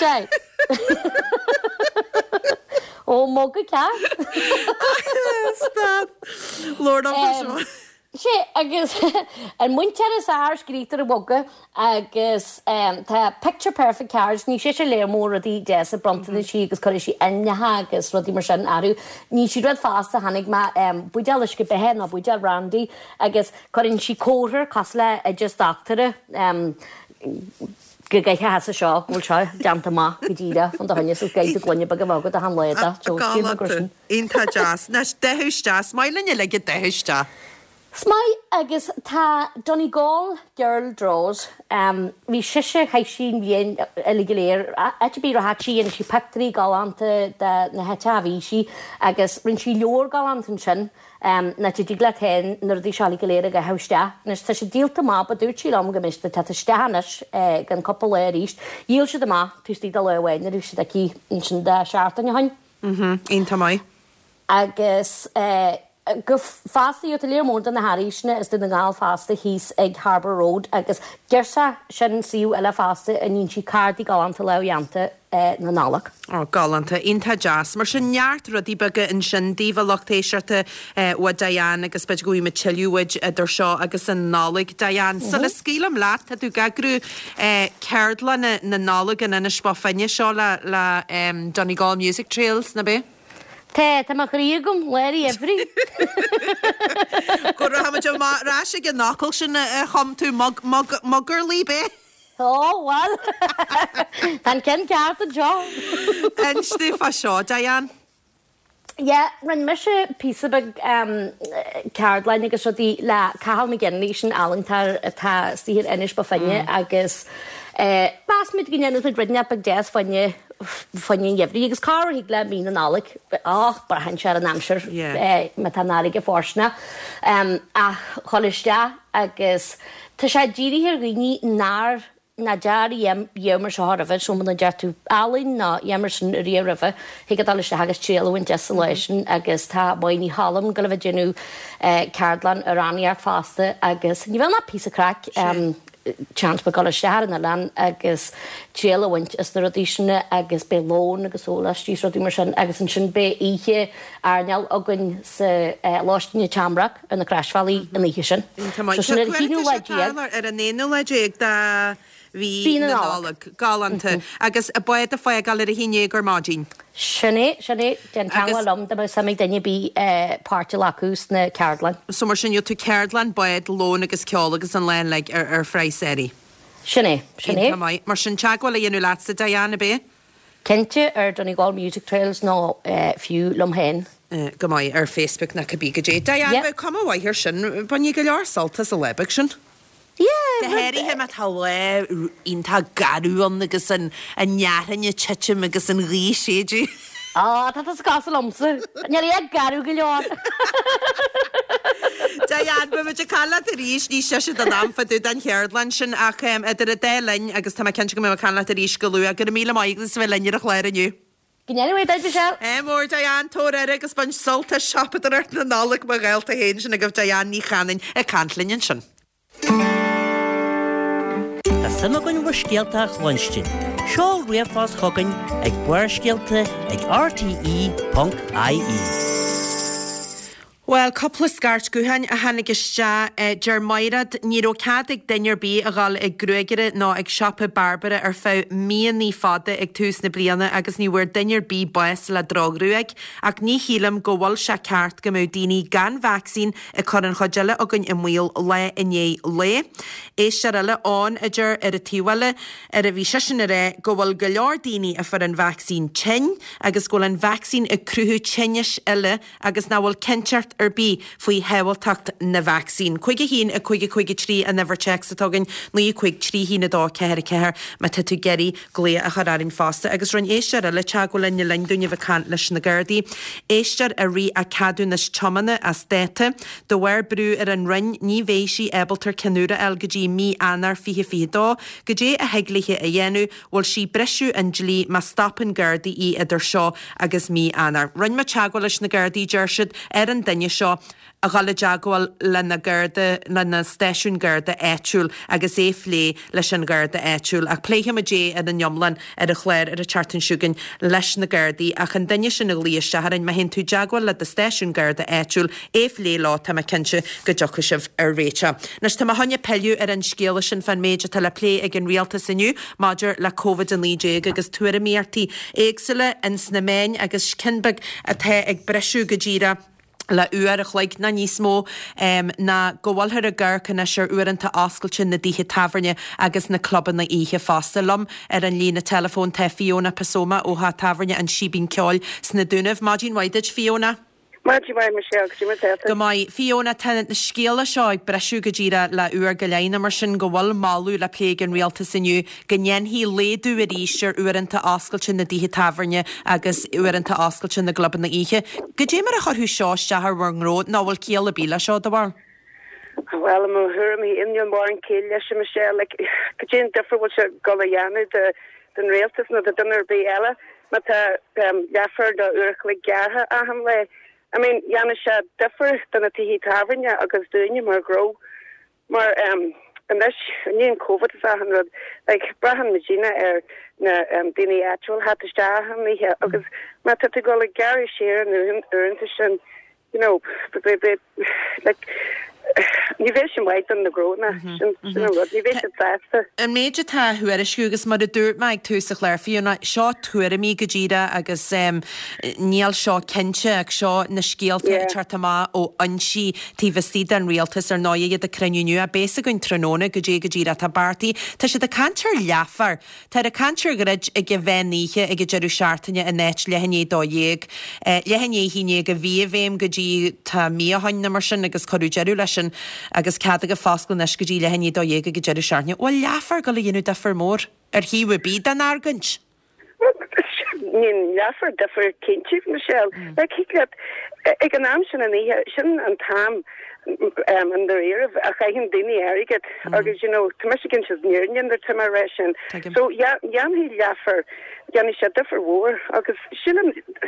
Ó mogga ce? Stad. Lord of sé agus an muintear is áir scrítar a boga agus tá picture perfect carriage ní sé lémór a dí de a brontaí sí agus chuir sí ainethe agus rudí mar sin airú ní si rud fásta hanig má buideal go bethe ná buideal randy agus chuinn si cóthir cos le just doctora go gaithe has seo bhil seo deanta má go ddíra fan haine sú gaiite glunne bag bhagad a an leida Ínta jazz nes dehuiste smailenne le go dehuiste. Smai agus tá Donegal girl draws hí siise chaid sin bhíon ligiléir bí hatí an si pectarí galanta na hetahí si agus rinn si leor galantan sin na tí le hen nar dí seála goléir a heiste, nes tá sé díalta má ba dúir sí am go mista tá stehanais gan coppla le ríist. Díal si má tútí dal lehhain na rúisi aquí sin de seaartan hain. Ínta mai. Agus go fásta a lémór an na haríisna is duna gáil fásta híos ag Harbour Road agus deirsa sin siú eile fásta a níon si cardí galanta leanta na nálach. Galanta ínta jazz mar sin neart rudí baga in sin díomh lochtéisiirta wa Diane agus beit goí me tiúid idir seo agus an nálaigh Diane. Sa le scílam leat a dú gagrú ceirdla na nálaigh an ina spáfanne seo le Donegal Music Trails na bé? Tá mar chrígum léirí efrí. Go rahamid rá sé go nácail sin chum tú mugur líbe? Well, Tá cin ceart a jo. An stúfa seo, Diane? Ran me se písabag cardlein agus rudí le cahal me genlí sin allantar tá stíhir inis ba fanne agus bás mit gine a gridne bag deas fanne jefri agus car hí le mí an nálik bar hen se an amsir me tá náige fórsna a choiste agus tá sé ddíirihir riní ná na dearí dhémar se thorah so na deartú alín ná dhémar sin riarah hi go daliste agus tríalhain desolation agus tá baoí hallam go bh genú cardlan aráníar fásta agus ní bhil na pí a crack chans be gal searan na lan agus tríalhaint is na rodíisina agus be lón agus ólas tí rodí mar sin agus an sin be ihe arneall agann sa láistíine Chambrach in na Crashvalley in ihe sin. Ar an éú leéag de hí galanta agus a buid a foiag gal a híine gur mágin. Sinné den tanhom de samig danne bí páirte lacús na Cardlan. So mar sin tú Cardlan buid lón agus ceol agus an lein le ar freiséí. Sinné mar sin teagháil a dhéanú lásta Diana bé? Kente ar Donegal Music Trails ná fiú lom hen. Go maiid ar Facebook na cabí go dé. Diana cum bhaithir sin ban go leor saltas a lebeg sin? De héirithe me tá le ionntá garúan agus an nearanne tiitim agus an rí séidir. Tá gas lomsa. Near ag garú go leor. Diane bu muidir calla a ríis ní se an amfaú an Cheardlan sin ach idir a délein agus tá cin go mé calla a ríis goú a gur míle maigus bheith leinear a chléirniu. Gnéir se? Mór Diane tóir agus ban solta sipa ar na nálaigh mar gailta héin sin a goh Diane ní chanin a cantlinn sin. Tá sama gon bhuiiscéalteach Lunstein. Seáil riamhás chugainn ag buairscéalta ag rte.ie. Well, coppla scarrt guhain a hanigiste Germairad níró cadig dainir bí a gáil ag gruigire ná ag siapa Barbara ar fá míon ní fada ag tús na bliana agus níhuiir dainir bí buas le drogrúig ach ní hílam go bhfuil se ceart go mú daoine gan vaccín a churan chodeile agan i mhuiil le iné le. Éis se riile an idir ar a tíhaile ar a bhí sin a ré go bhfuil go leor daoine a far an vaccín tin agus go an vaccín a cruthú tinneis eile agus ná bhfuil cinseart ar bí faoi heiltacht na vaccín. Chuige hín a chuige trí a never check sa tugann ní chuig trí hína dá ceir me tú geirí glé a chararin fásta agus run éistear a le teagó lenne leúne bh can leis na Gardaí. Éistear a rí a cadú na chomanna as déite do bhhair brú ar an rinn ní bhéisi ebaltar cenúra elgadí mí anar fihe dá go dé a heigliche a dhéanú bhil si breisiú an dlí má stapan Gardaí í idir seo agus mí anar. Rinn me teagó leis na Gardaí deirsid ar an daine dunne seo a gála deagháil lena gurda lena staisiún gurda éitiúil agus éflé leis an gurda éitiúil ach pléithe a dé a an Jomlan ar a chléir ar a chartan siúgan leis na gurdaí ach an dunne sin na líiste harin ma hen tú deagháil le de staisiún gurda éitiúil éflé lá tá cinse go deocha sibh ar réite. Nas tá hanne peú ar an scéala sin fan méide tal le lé ag an rialta siniu Maidir le COVID an líé agus tuair méartí éagsile in sna méin agus cinbeg a the ag breisiú go ddíra le uarach leig na níos mó na gohhailthar a ggurcan a seir uanta ascailtin na díthe tafarne agus na clubban na ihe fastalum ar an lína telefón te Fiona Pasoma ó ha tafarne an sibín ceáil sna dúnamh Máidín Waidid Fiona. Go mai Fiona tenant na scéala seo ag breisiú go ddíra le uair go leine mar sin go bhfuil máú le plé an rialta siniu gnéanhí léadú a ríir uanta ascailtin na díthe tafarne agus uanta ascailtin na clubban na ihe. Go dé mar a chuthú seo dethar bharngród ná bhfuil céala bíla seo do bhar? Well, I'm hearing me in your morning kill, Michelle, like, Jane differ what you're going to the realtors, not the dinner be Ella, but Jaffer, the Urkli Garha, Ahamle. I mean, Yanisha differ than a Tihi Tavernia, August doing more grow, more, and this, new COVID is 100, like, Brahan Magina, Dini actual had to star me here, August, Mata to go like Gary Shear and Erntish, you know, like, Ní bheith sin waid an na gróna ní bheith sin festa. An méide tá thuair isciúgus mar a dúirt meid túsa chléir Fiona seo tuair mí go ddíra agus níl seo cinse ag seo na scéalta chartamá ó ansí tíhtíad an rialtas ar 9 a cruniuú a bésa gon tróna go dé go ddíra tá bartaí tá si a cantar leafar Tá a cantar grid ag go bhéníe ag go dearú seaartaine a net lehanné dóhéag lehanné híine go bhí bhéim go dtí tá míhain na mar sin agus choú dearú leis agus cad go fáscail nes go dtí le henní dóhéige go dearú seaarne ó leafar go le dhéanú defar mór ar híha bí an argant. Nín leafar defar cintíh Michelle. Le hiad ag an am sin sin an tam an der éirh a chaihinn daine airigad agus tuiscin se níirnin der tuimeration. So Jan hí leafar Janni sé defar mór agus sin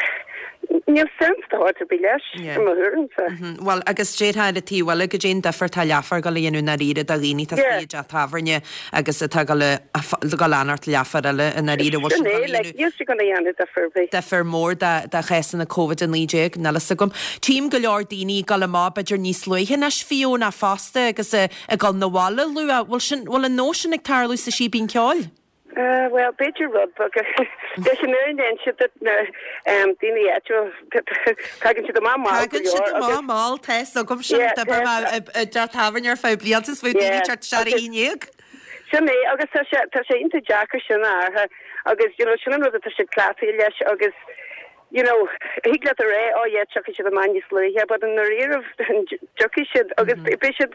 níl sens táhart be leis thuúnsa. Well agus détha a tíhile go dé defar tá leafar go leonú na riide a líní tá a tafarne agus atá go leanart leafar eile in na riide defar mór de chesan na COVID an líé nela gom. Tím go leor daoine gal má beidir níos luithe nes Fiona fásta agus a gal nóhála lua bhfuil an nósin ag tarlú sa sí bín ceáil. Well, Peter Rudd, but there's an earning shit that Dini actual tagging to the mama. Tagging to the mama, test so come shit a tavern your five bliantes with Dini church shari inig. Shani, August tasha into Jacker Shana, August, Shana was a classy lesh, August, he got the ray, oh yeah, Chucky should the man you slew here, but in the rear of Chucky should, August, Bishop,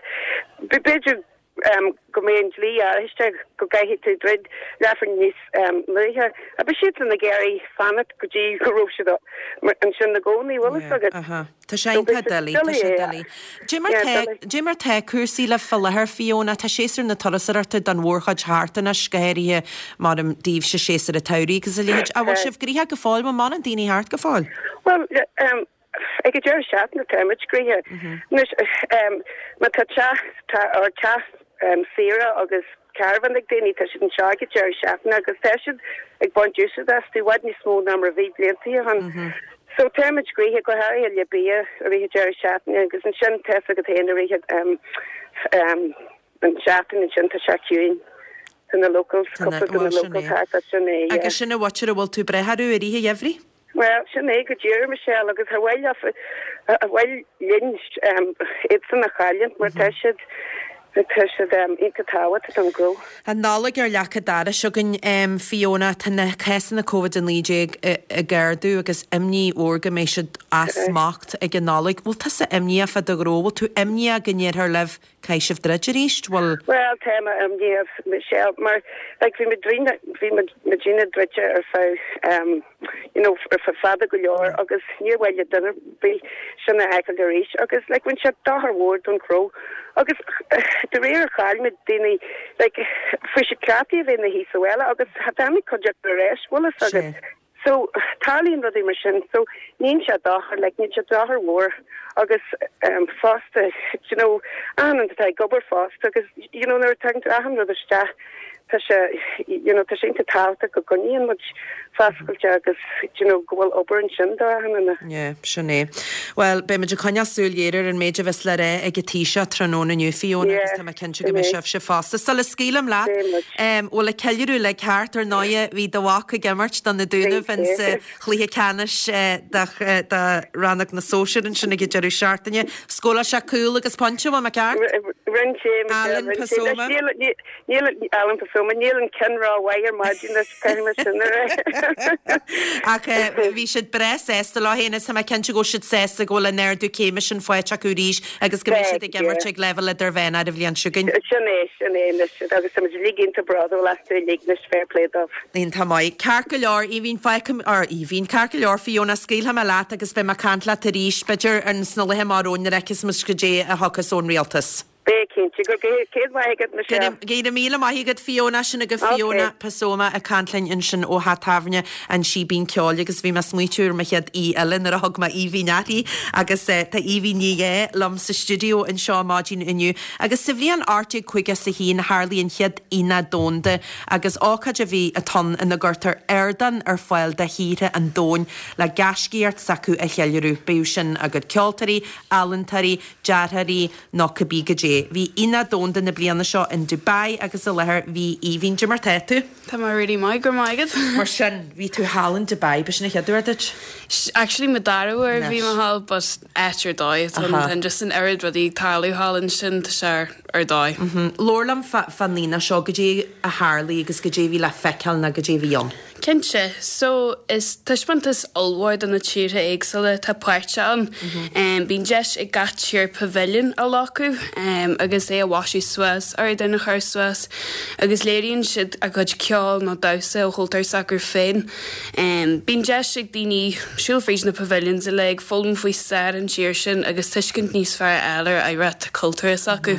go mé lí aiste go gaihi tú drid lefar níos luthe a be siad an na géirí fanat go dtí goróh se an sin na gcónaí bhfuil agad. Tá sé delí. Jimar te cuasaí le fallthir Fiona tá séar na torasarta don mhórchaid háartana scahéirithe mar an díobh se séar a tairí agus a léid a bhfuil sibh gríthe go fáil má man an daoine háart go fáil. Well, ag deir seaat na téimiid gríthe. Ma tá Sarah agus Carvan ag déine tá an seáige deir seaatna agus teisiid ag bonúsa as tú wad ní smó ná a bhí blianttaí han. So téimiid gríthe go hair le bí a ré deir seaatna agus an sin te a go héana ré an seaatan an sin tá seaúin in the locals agus sinna watchar a bhfuil tú bretheú a ríthe dhéhrí? Well, sinné go dtíir Michelle agus a bhfuil linst it's an a chailint mar teisiid an gro. An nála ar lecha dara sugan Fiona tanna cesan na COVID an líé a ggéirdú agus imní orga mé siad asmacht ag an nálaigh. Bhil tá sa imní a fad a gróhil tú imní a gnéir ar leh caiisih dreidir ríist? Well, téma imníomh Michelle, mar bhí Medina dreide ar fá ar fada go leor agus níorhhaile dunar bí sinna eil a ríist agus when se dahar ward an cro agus de réir chail me déine fri se crati a bhí na hísahile agus hatami conject a réis bhla agad So Tarlene ruddy machine, so Nisha Dahar, like Nisha Dahar war, August Foster, you know, and I gober Foster, because, you know, they're talking to Aham with the star. You know, to talk to Gonian, which Fascal Jaggers, you know, go over and Shinda. Yeah, Shane. Well, Bemaj Kanya Sulier and Major Veslere, Egetisha, Tranon, and Fiona, Tama Kenchig, Chef Shafasta, Salaskilum Lat. Well, a Kelly like Hart or Noya, we the walk Gemmerch, than the Dunev and Clea Canish, the Ranak na Social and Shinnig Jerry Shartanya, Schola Shakul, like a Sponcho, Macar, Alan Pasoma, Alan Pasoma, Neil and Kenra, Wire Margin, that's kind of we should press the law in as I can't go should say the goal and there do commission for Chakurish, I guess commission the Gemmerchig level at their van out of Lian Sugan. Some league into brother last league fair play of. In Tamai, Carcolor, even Ficum or even Carcolor, Fiona Scale Malata, as Bema Cantla Terish, Badger and Snellham or on the Rekis Muscaje, a Hawkers on Realtus. Gaid a meal mai got Fiona sinna Fiona Pasoma a Cantlin in sin ó ha taverne and she been ceol agus bhí mas muúir me head Ellen ar a hog ma Evie Natty agus ta Evie ní lom sa studio in Shaw Margin inniu agus Sivlian Artie quick sa hín Harley in head ina donde agus ácha a bhí a ton in na gurtar erdan ar fáil de híre an dóin le gasgiart sacu a cheilirú beú sin a good ceoltarí, Allantary, Jarhari, Knockabigajay. Vi ina donda na bliana seo in Dubai agus a lehar vi Evin Jimmer tetu. Tá mar really migrant maigad. Mar sin vi tú Hallen Dubai bis na headúirtich. Actually Madara where vi mahal but etcher dói and just an erid ruddy talu Hallen sin to share or dói. Lorlam fanlína seo gajé a Harley agus gajé vi le fecal na gajé vi young. Kense, so is tushpantas allward an na tíre éagsala tá páirte an bín jeis I gattíir pavilion a locu agus é a wasí suas ar duna chuir suas agus léiríonn siad a gud ceol nó dausa ó holtar sacr féin bín jeis ag daoine siúlfrís na pavilions a le fólm faoi sar an tíir sin agus tuiscint níos fear eilir a rat cultúr sacu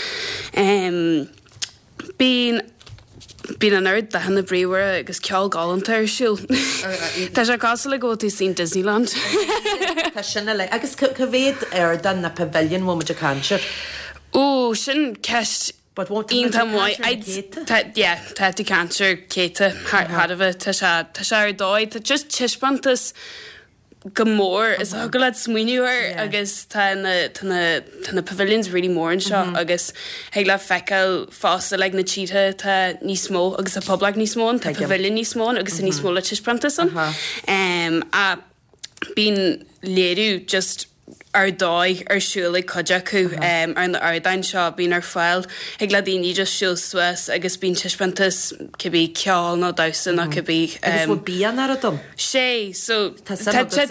Bín an nerd da hanna brewer agus ceol galantar siúl. Tá sé gasal le go tú sin Disneyland. Tá sinna le agus cavéad ar dan na pavilion mo muidir cantir. Ó, sin ceist But won't you tell me? Yeah, tá cancer Kate had of it. Tasha dóid just chishpantas. Gamor is a glad smuinuar agus tana pavilions really more in shot agus hegla fecal fásta like na cheetah ta nísmó agus a public nísmó ta pavilion nísmó agus nísmó le chisprantasan a bín léirú just ar dói ar siúla cojacu ar na ardain seo bín ar fáil ag ladíní just siúl suas agus bín tiispantas cibí ceol nó dausan a cibí agus bhfuil bían ar a dom? Sé, so sé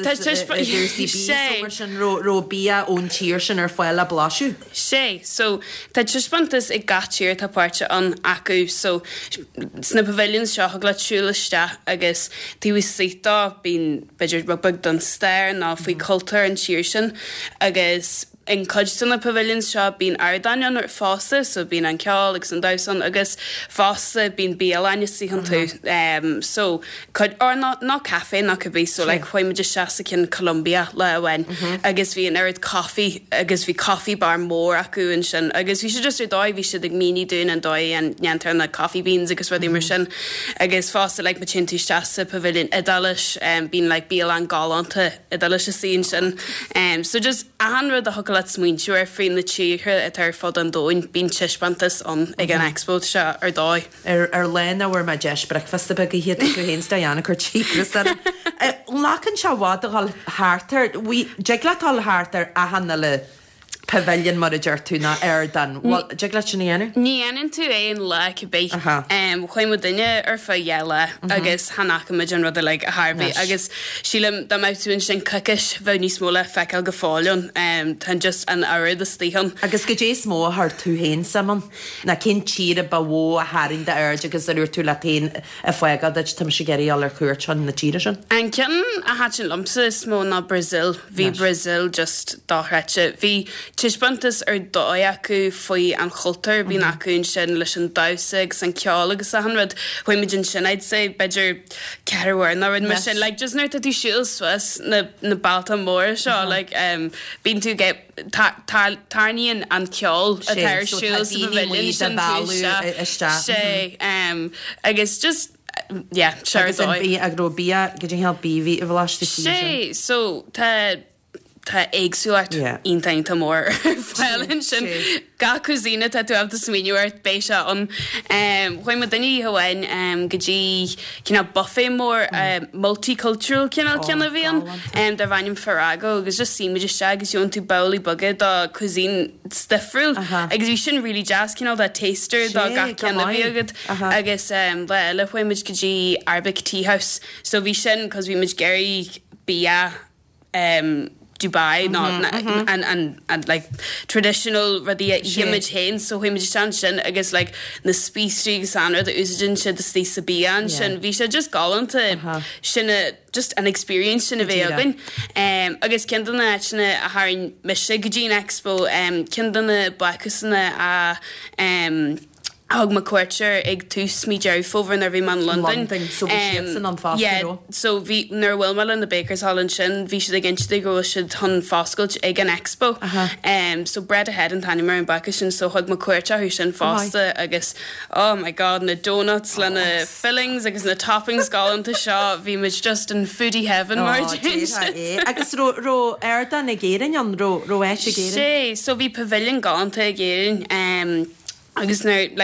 ro bia ón tíir sin ar fáil a blasú? Sé, so tá tiispantas ag gatíir tá páirte an acu so sna pavilions seo ag lad siúlaiste agus tíhui sítá bín beidir rubbag don stair ná faoi cultúr an tíir sin agus in codson na pavilions seo bín ardain ar fása so bín an ceol agus an dausan agus fása bín bíalaine síhan tú so cod or ná café ná cabí so like chuimiidir seasa cin Colombia le bhain agus bhí an arid coffee agus bhí coffee bar mór acu in sin agus bhí si just ar dói bhí si ag míní dún an dói an neantar na coffee beans agus rudí mar sin agus fása like machin tú seasa pavilion idalis bín like bíal an galanta idalis a sín sin so just a hanrad a hocal at smuintiúir frin na tíre at ar fod an dóin bín tiispantas an ag an expo se ar dói. Ar lena bhar ma deis breakfast a bag a hiad go héns Diana chu tígras lácan se bhád a gáil háartar jeaglatáil háartar a hanna le pavilion mar a dúirtú na dan jeagla sin éanú? Ní anan tú éon le cibé chuim mo duine ar fa dhéile agus hanachimiid an rud le a Harbí agus sílam dá máún sin cucis bheith níos móla fecail go fáileún tan just an airad a stíhan. Agus go dé smó th tú héin saman na cin tíre ba bhó a haing de airde agus aúir tú le tain a foiigad tam se geirí all ar chuir an na tíre sin. An cean a hat sin lomsa smó na Brazil hí Brazil just dáreite hí Tiisbantas dói acu faoi an chultar bhín acuún sin leis an dasaigh san ceála agus a hanrad chuimiidin sin I'd say beidir cearhhair ná me sin like just nuir a tú siúil suas na balta mór seo like bín tú tarníonn an ceol a tair siúil sa bhilín sin sé agus just sure bí agró bí go dtí heal bíhí a bhláiste sé so Tá éagsúart iontainta mór fáilinn sin ga cosína tá tú abta smíúirt béise an chuim me daine hahain go dtí cinna buffé mór multicultural cinál cinna bhíon dar bhaim Farrago agus just síimiidir se agus dún tú bailí bugad dá cosín stifriúil agus bhí sin really jazz cinál dá taster dá ga cinna bhí agad agus le eile chuimiid go dtí Arabic Tea House so bhí sin cos bhí muid geirí bia Dubai and like traditional rudí image hain so him sin agus like na species anra the usagin sin the stisa bían sin bhí sé just galanta sinna just an experience sin a bheith agan agus cindanna sinna a hain meise go dtí expo cindanna bacchusna a Hag ma cuairtear ag tú smíidear fóver nar bhí man London. So so bhí nar bhfuil me in the Bakers Hall an sin bhí siad ag inste go siad thun fáscailt ag an expo. So bread ahead an taine mar an bacchus sin so hag ma cuairtear hu sin fásta agus oh my god na donuts le na fillings agus na toppings galanta seo bhí muid just in foodie heaven mar agus ró airda na géireann an ró éis a géireann. Sé so bhí pavilion galanta a géireann agus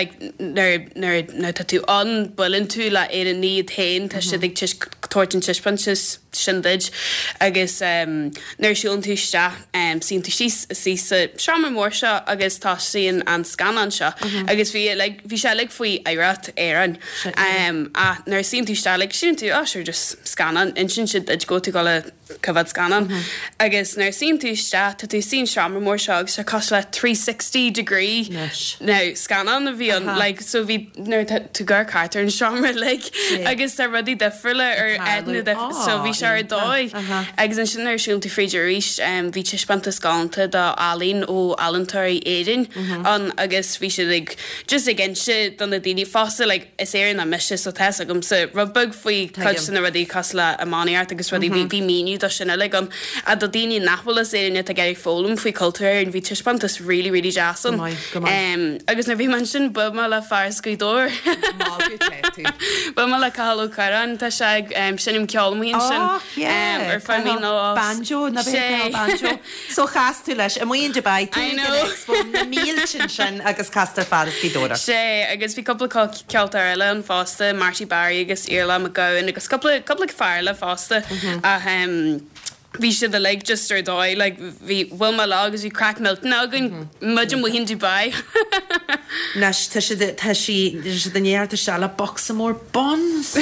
nar tá tú an builinn tú le éan ní tain tá si ag tuairt an tiispan sindeid agus nar siún tú iste sín tú sí seaamar mór seo agus tá síon an scanan seo agus bhí sé le faoi éireat éan a nar sín tú iste le siún tú áisiir just scanan in sin siad id go tú gála cyfad scanan agus nar sín tú iste tá tú sín seaamar mór seo agus se cos le 360 degree scanan a bhíon like so bhí nar tú gar cartar an seaamar agus tá rudí defriúla ar edna so bhí se ar dóid agus an sin ar siúil tú freidir ríist bhí tiispanta scánta dá Alín ó Allantóirí éidirn an agus bhí si just ag inse don na daoine fásta is éar na meise so te agam sa rubbug faoi chuid sin na rudí cos le a máíart agus rudí bhí míniu do sinna le an a do daoine nachhollas éirne a geirí fólum faoi cultúir an bhí tiispantas really jazan agus na bhí man sin buma le farscaidóir buma le cahalú caran tá se sinnim ceolmíon sin ar fan mí nó banjo na banjo so chas tú leis a muon de baid na míl sin agus castar farscaidóra sé agus bhí coppla ceoltar eile an fásta Marty Barry agus Iarla a goin agus coppla fearla fásta a bhí siad a just ar dóid bhí bhfuil me lá agus bhí crack Milton agan muidir mu hin Dubai Nes tá si danéart a se le boxa mór bons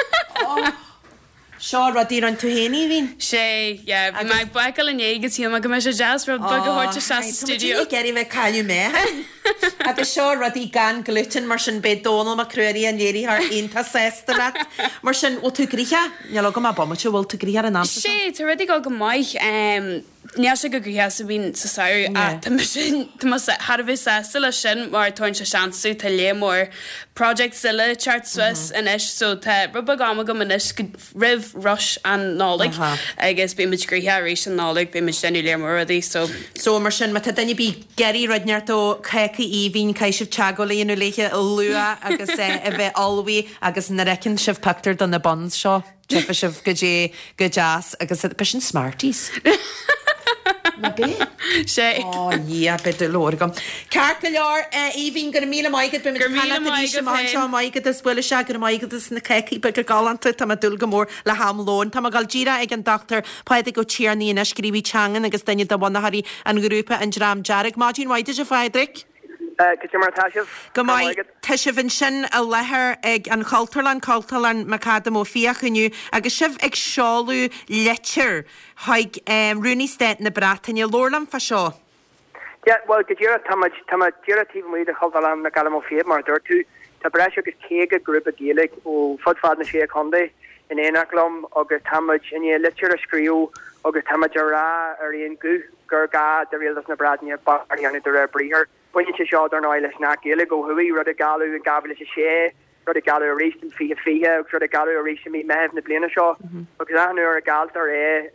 Seo radí an tuhéní hín? Sé, bhí mai bail in égus hi go me sé jazz bag háirte se studio. Geirí bheith caiú mé. Agus seo radí gan gluten mar sin be Donal a cruirí an léirí ar onanta sésta le mar sin ó tú gríthe ne le go má bomte bhfuil tú gríthe an ná. Sé, tá ruí go maiich ní se go gríthe sa bhín sa saoir a sin Harbh sésta le sin mar tuain se seanú tá lémór project sile chart Swiss inis so tá rubba gama go manis rih rush an nálaigh agus bí muid gríthe éis an nálaigh bí muid denú lémór a dí so mar sin tá daine bí geirí rodneartó ceici hín caiisih teagolaíonú léthe lua agus a bheith alhí agus na recinn sibh pactar don na bons seo tefa sibh go dé go jazz agus pe sin Smarties. Na bé? Sé. Beidir lór gom. Ceart go leor hín gur míle maigad be maigad is bhfuil se gur maigad is na ceici be gur galanta tá dul go mór le hamlón Tá gal díra ag an doctor paid go tíarníí na scríbhí teangan agus daine do bhanathaí an grúpa an drám dearag máidín waide a Frederick? Go mai teisih sin a lethir ag an Cultarlan Macadam ó fiachaniu agus sibh ag seáú letir haig runúní stéit na Bretainne Lorlam fa seo. Well go dtíra tíra tí muid a Cultarlan na Galam ó fiad mar dúir tú tá breis agus cé a grúpa géalaigh ó fodfad na sé condé in énachlum agus tamid in litir a scríú agus tamid ará ar íon gur gad a réaltas na bradne baríanna de ra bríhar. Buine se seo ar náile na géala go thuí rud a galú an gabhfuil is sé, rud a galú a rééis an fi agus rud a galú a rééis mí meh na bliana seo, agus anú ar a galtar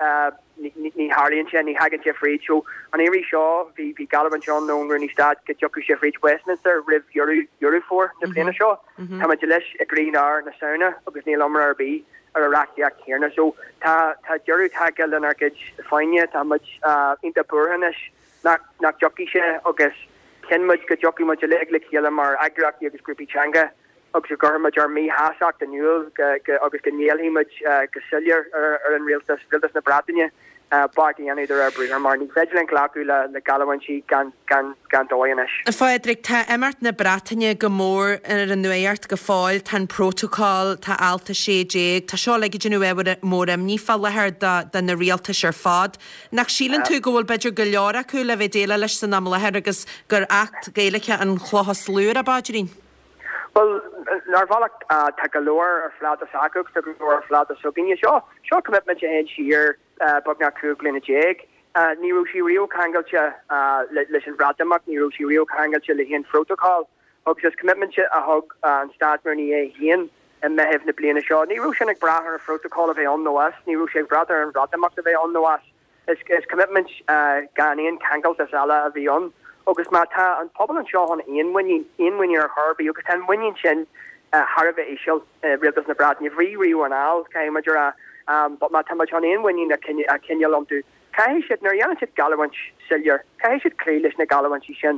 ní Harlíonn sé ní hagan sé fríd so an éirí seo hí Galvan John nógur ní stad go jocu sé fríd Westminster rih Euro 4 na bliana seo, Tá leis a Green ar na saona agus ní lomar ar bí ar a rachiach chéarna so tá dearú tagil an ar gid fáine tá muid inta burhanis nach joci sé agus kenmuid go joci muid le chéile mar agrachí agus grúpichanga agus go gomuid ar mí háach den nuúil agus go níalhímuid go siir ar an rialtas na Bretagne bartí an idir ar mar ní fedlin ghlaú le galhaintí gan dóis. Fáidric tá immart na Bretagne go mór ar an nuart go fáil tan protocol tá alta séé tá seo le nu mór am ní fall lethir den na rialtas ar fád. Nach sílan tú gohfuil beidir go leor acu le bheith déile leis san am lethir agus gur act géalacha an chlochas luúr a badirín. Well, nar valach tá galore ar flád a sacúg tá galore ar flád a sugin seo commitment hen siar bag na cúglin a jeg. Ní si rio kangelse leis an bradamach ní si rio kangelse le hen protocol agus is commitment a hog an staatmer ní hien en me hef na bliana seo. Ní sin ag brahar a protocol a bheith an noas, ní sé brother an bradamach a bheith an noas. Is commitment ganíon kangel as ala a bhí an. Agus má tá an pobl an seo an inwin ar Harby agus tan winin sin Harbh éisiil rialtas na Bradne riú an áil caiimiidir but má tá an inwinin a cinneal an tú. Cai siad nar dhéanana siad galhaint siir, cai siad clé leis na galhaintí sin.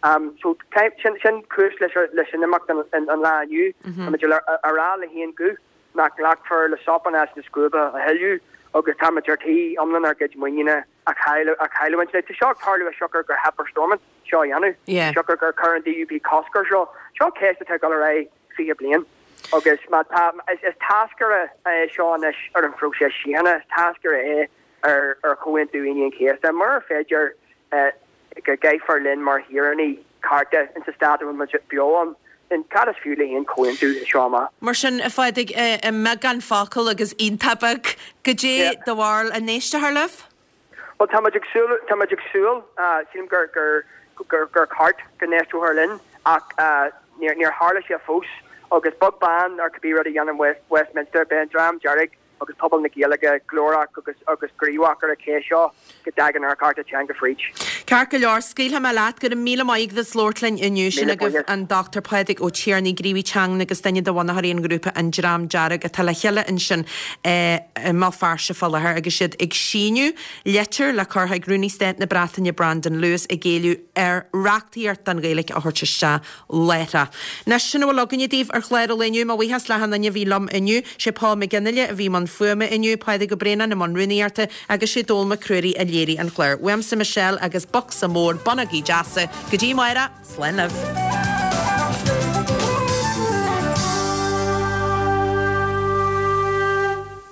So sin cús leis sin imach an láú ará le híon go nach lechfar le sopan as na scúba a heú. Agus táí amlan ar gid muine a chailhaint le seo tarlú a sugar gur hepar stormant seo anu sugar gur current DUP coscar seo céiste te go ra fi blian agus is tascar seánis ar an fro sé sianna tascar ar chointúíon céiste mar féidir go gaifar linn mar hiranní carta in sa stadu mu beán. In cadas fiúla híon cointú seáma. Mar sin a fáidig me gan facail agus iontabag go dé do bhil a néiste th leh? Well táidir súil sim gur cart go néistú th linn ach níor hála sé fós agus bug ban ar cabbí a dhéanam Westminster ben dram dearrig agus pobl na géalaige glórach agus gríomhachar a céisio go dagan ar carta teanga fríd. Car go leor scíilthe me leat gur mí maigh de slórtlainn inniu sin agus an Dr. Paidig ó tíarní gríomhítang agus daine do bhana haíon grúpa an dram dearag a tal cheile in sin má farse fallthir agus siad ag síniu letir le chutha grúní stéit na Bretagne Brandon Lewis i géaliú ar reachtaíart an réalaigh a thuirteiste léire. Na sin bhfuil loganne díomh ar chléir leniu má bhíhas lehanna bhí lom inniu sé Paul McGinnille a bhí man fuama inniu Paidig go bréna na man ruíarta agus sé dulma cruirí a léirí an chléir. Weam sa Michelle agus box sa mór bonagí deasa go dtí maira slenah.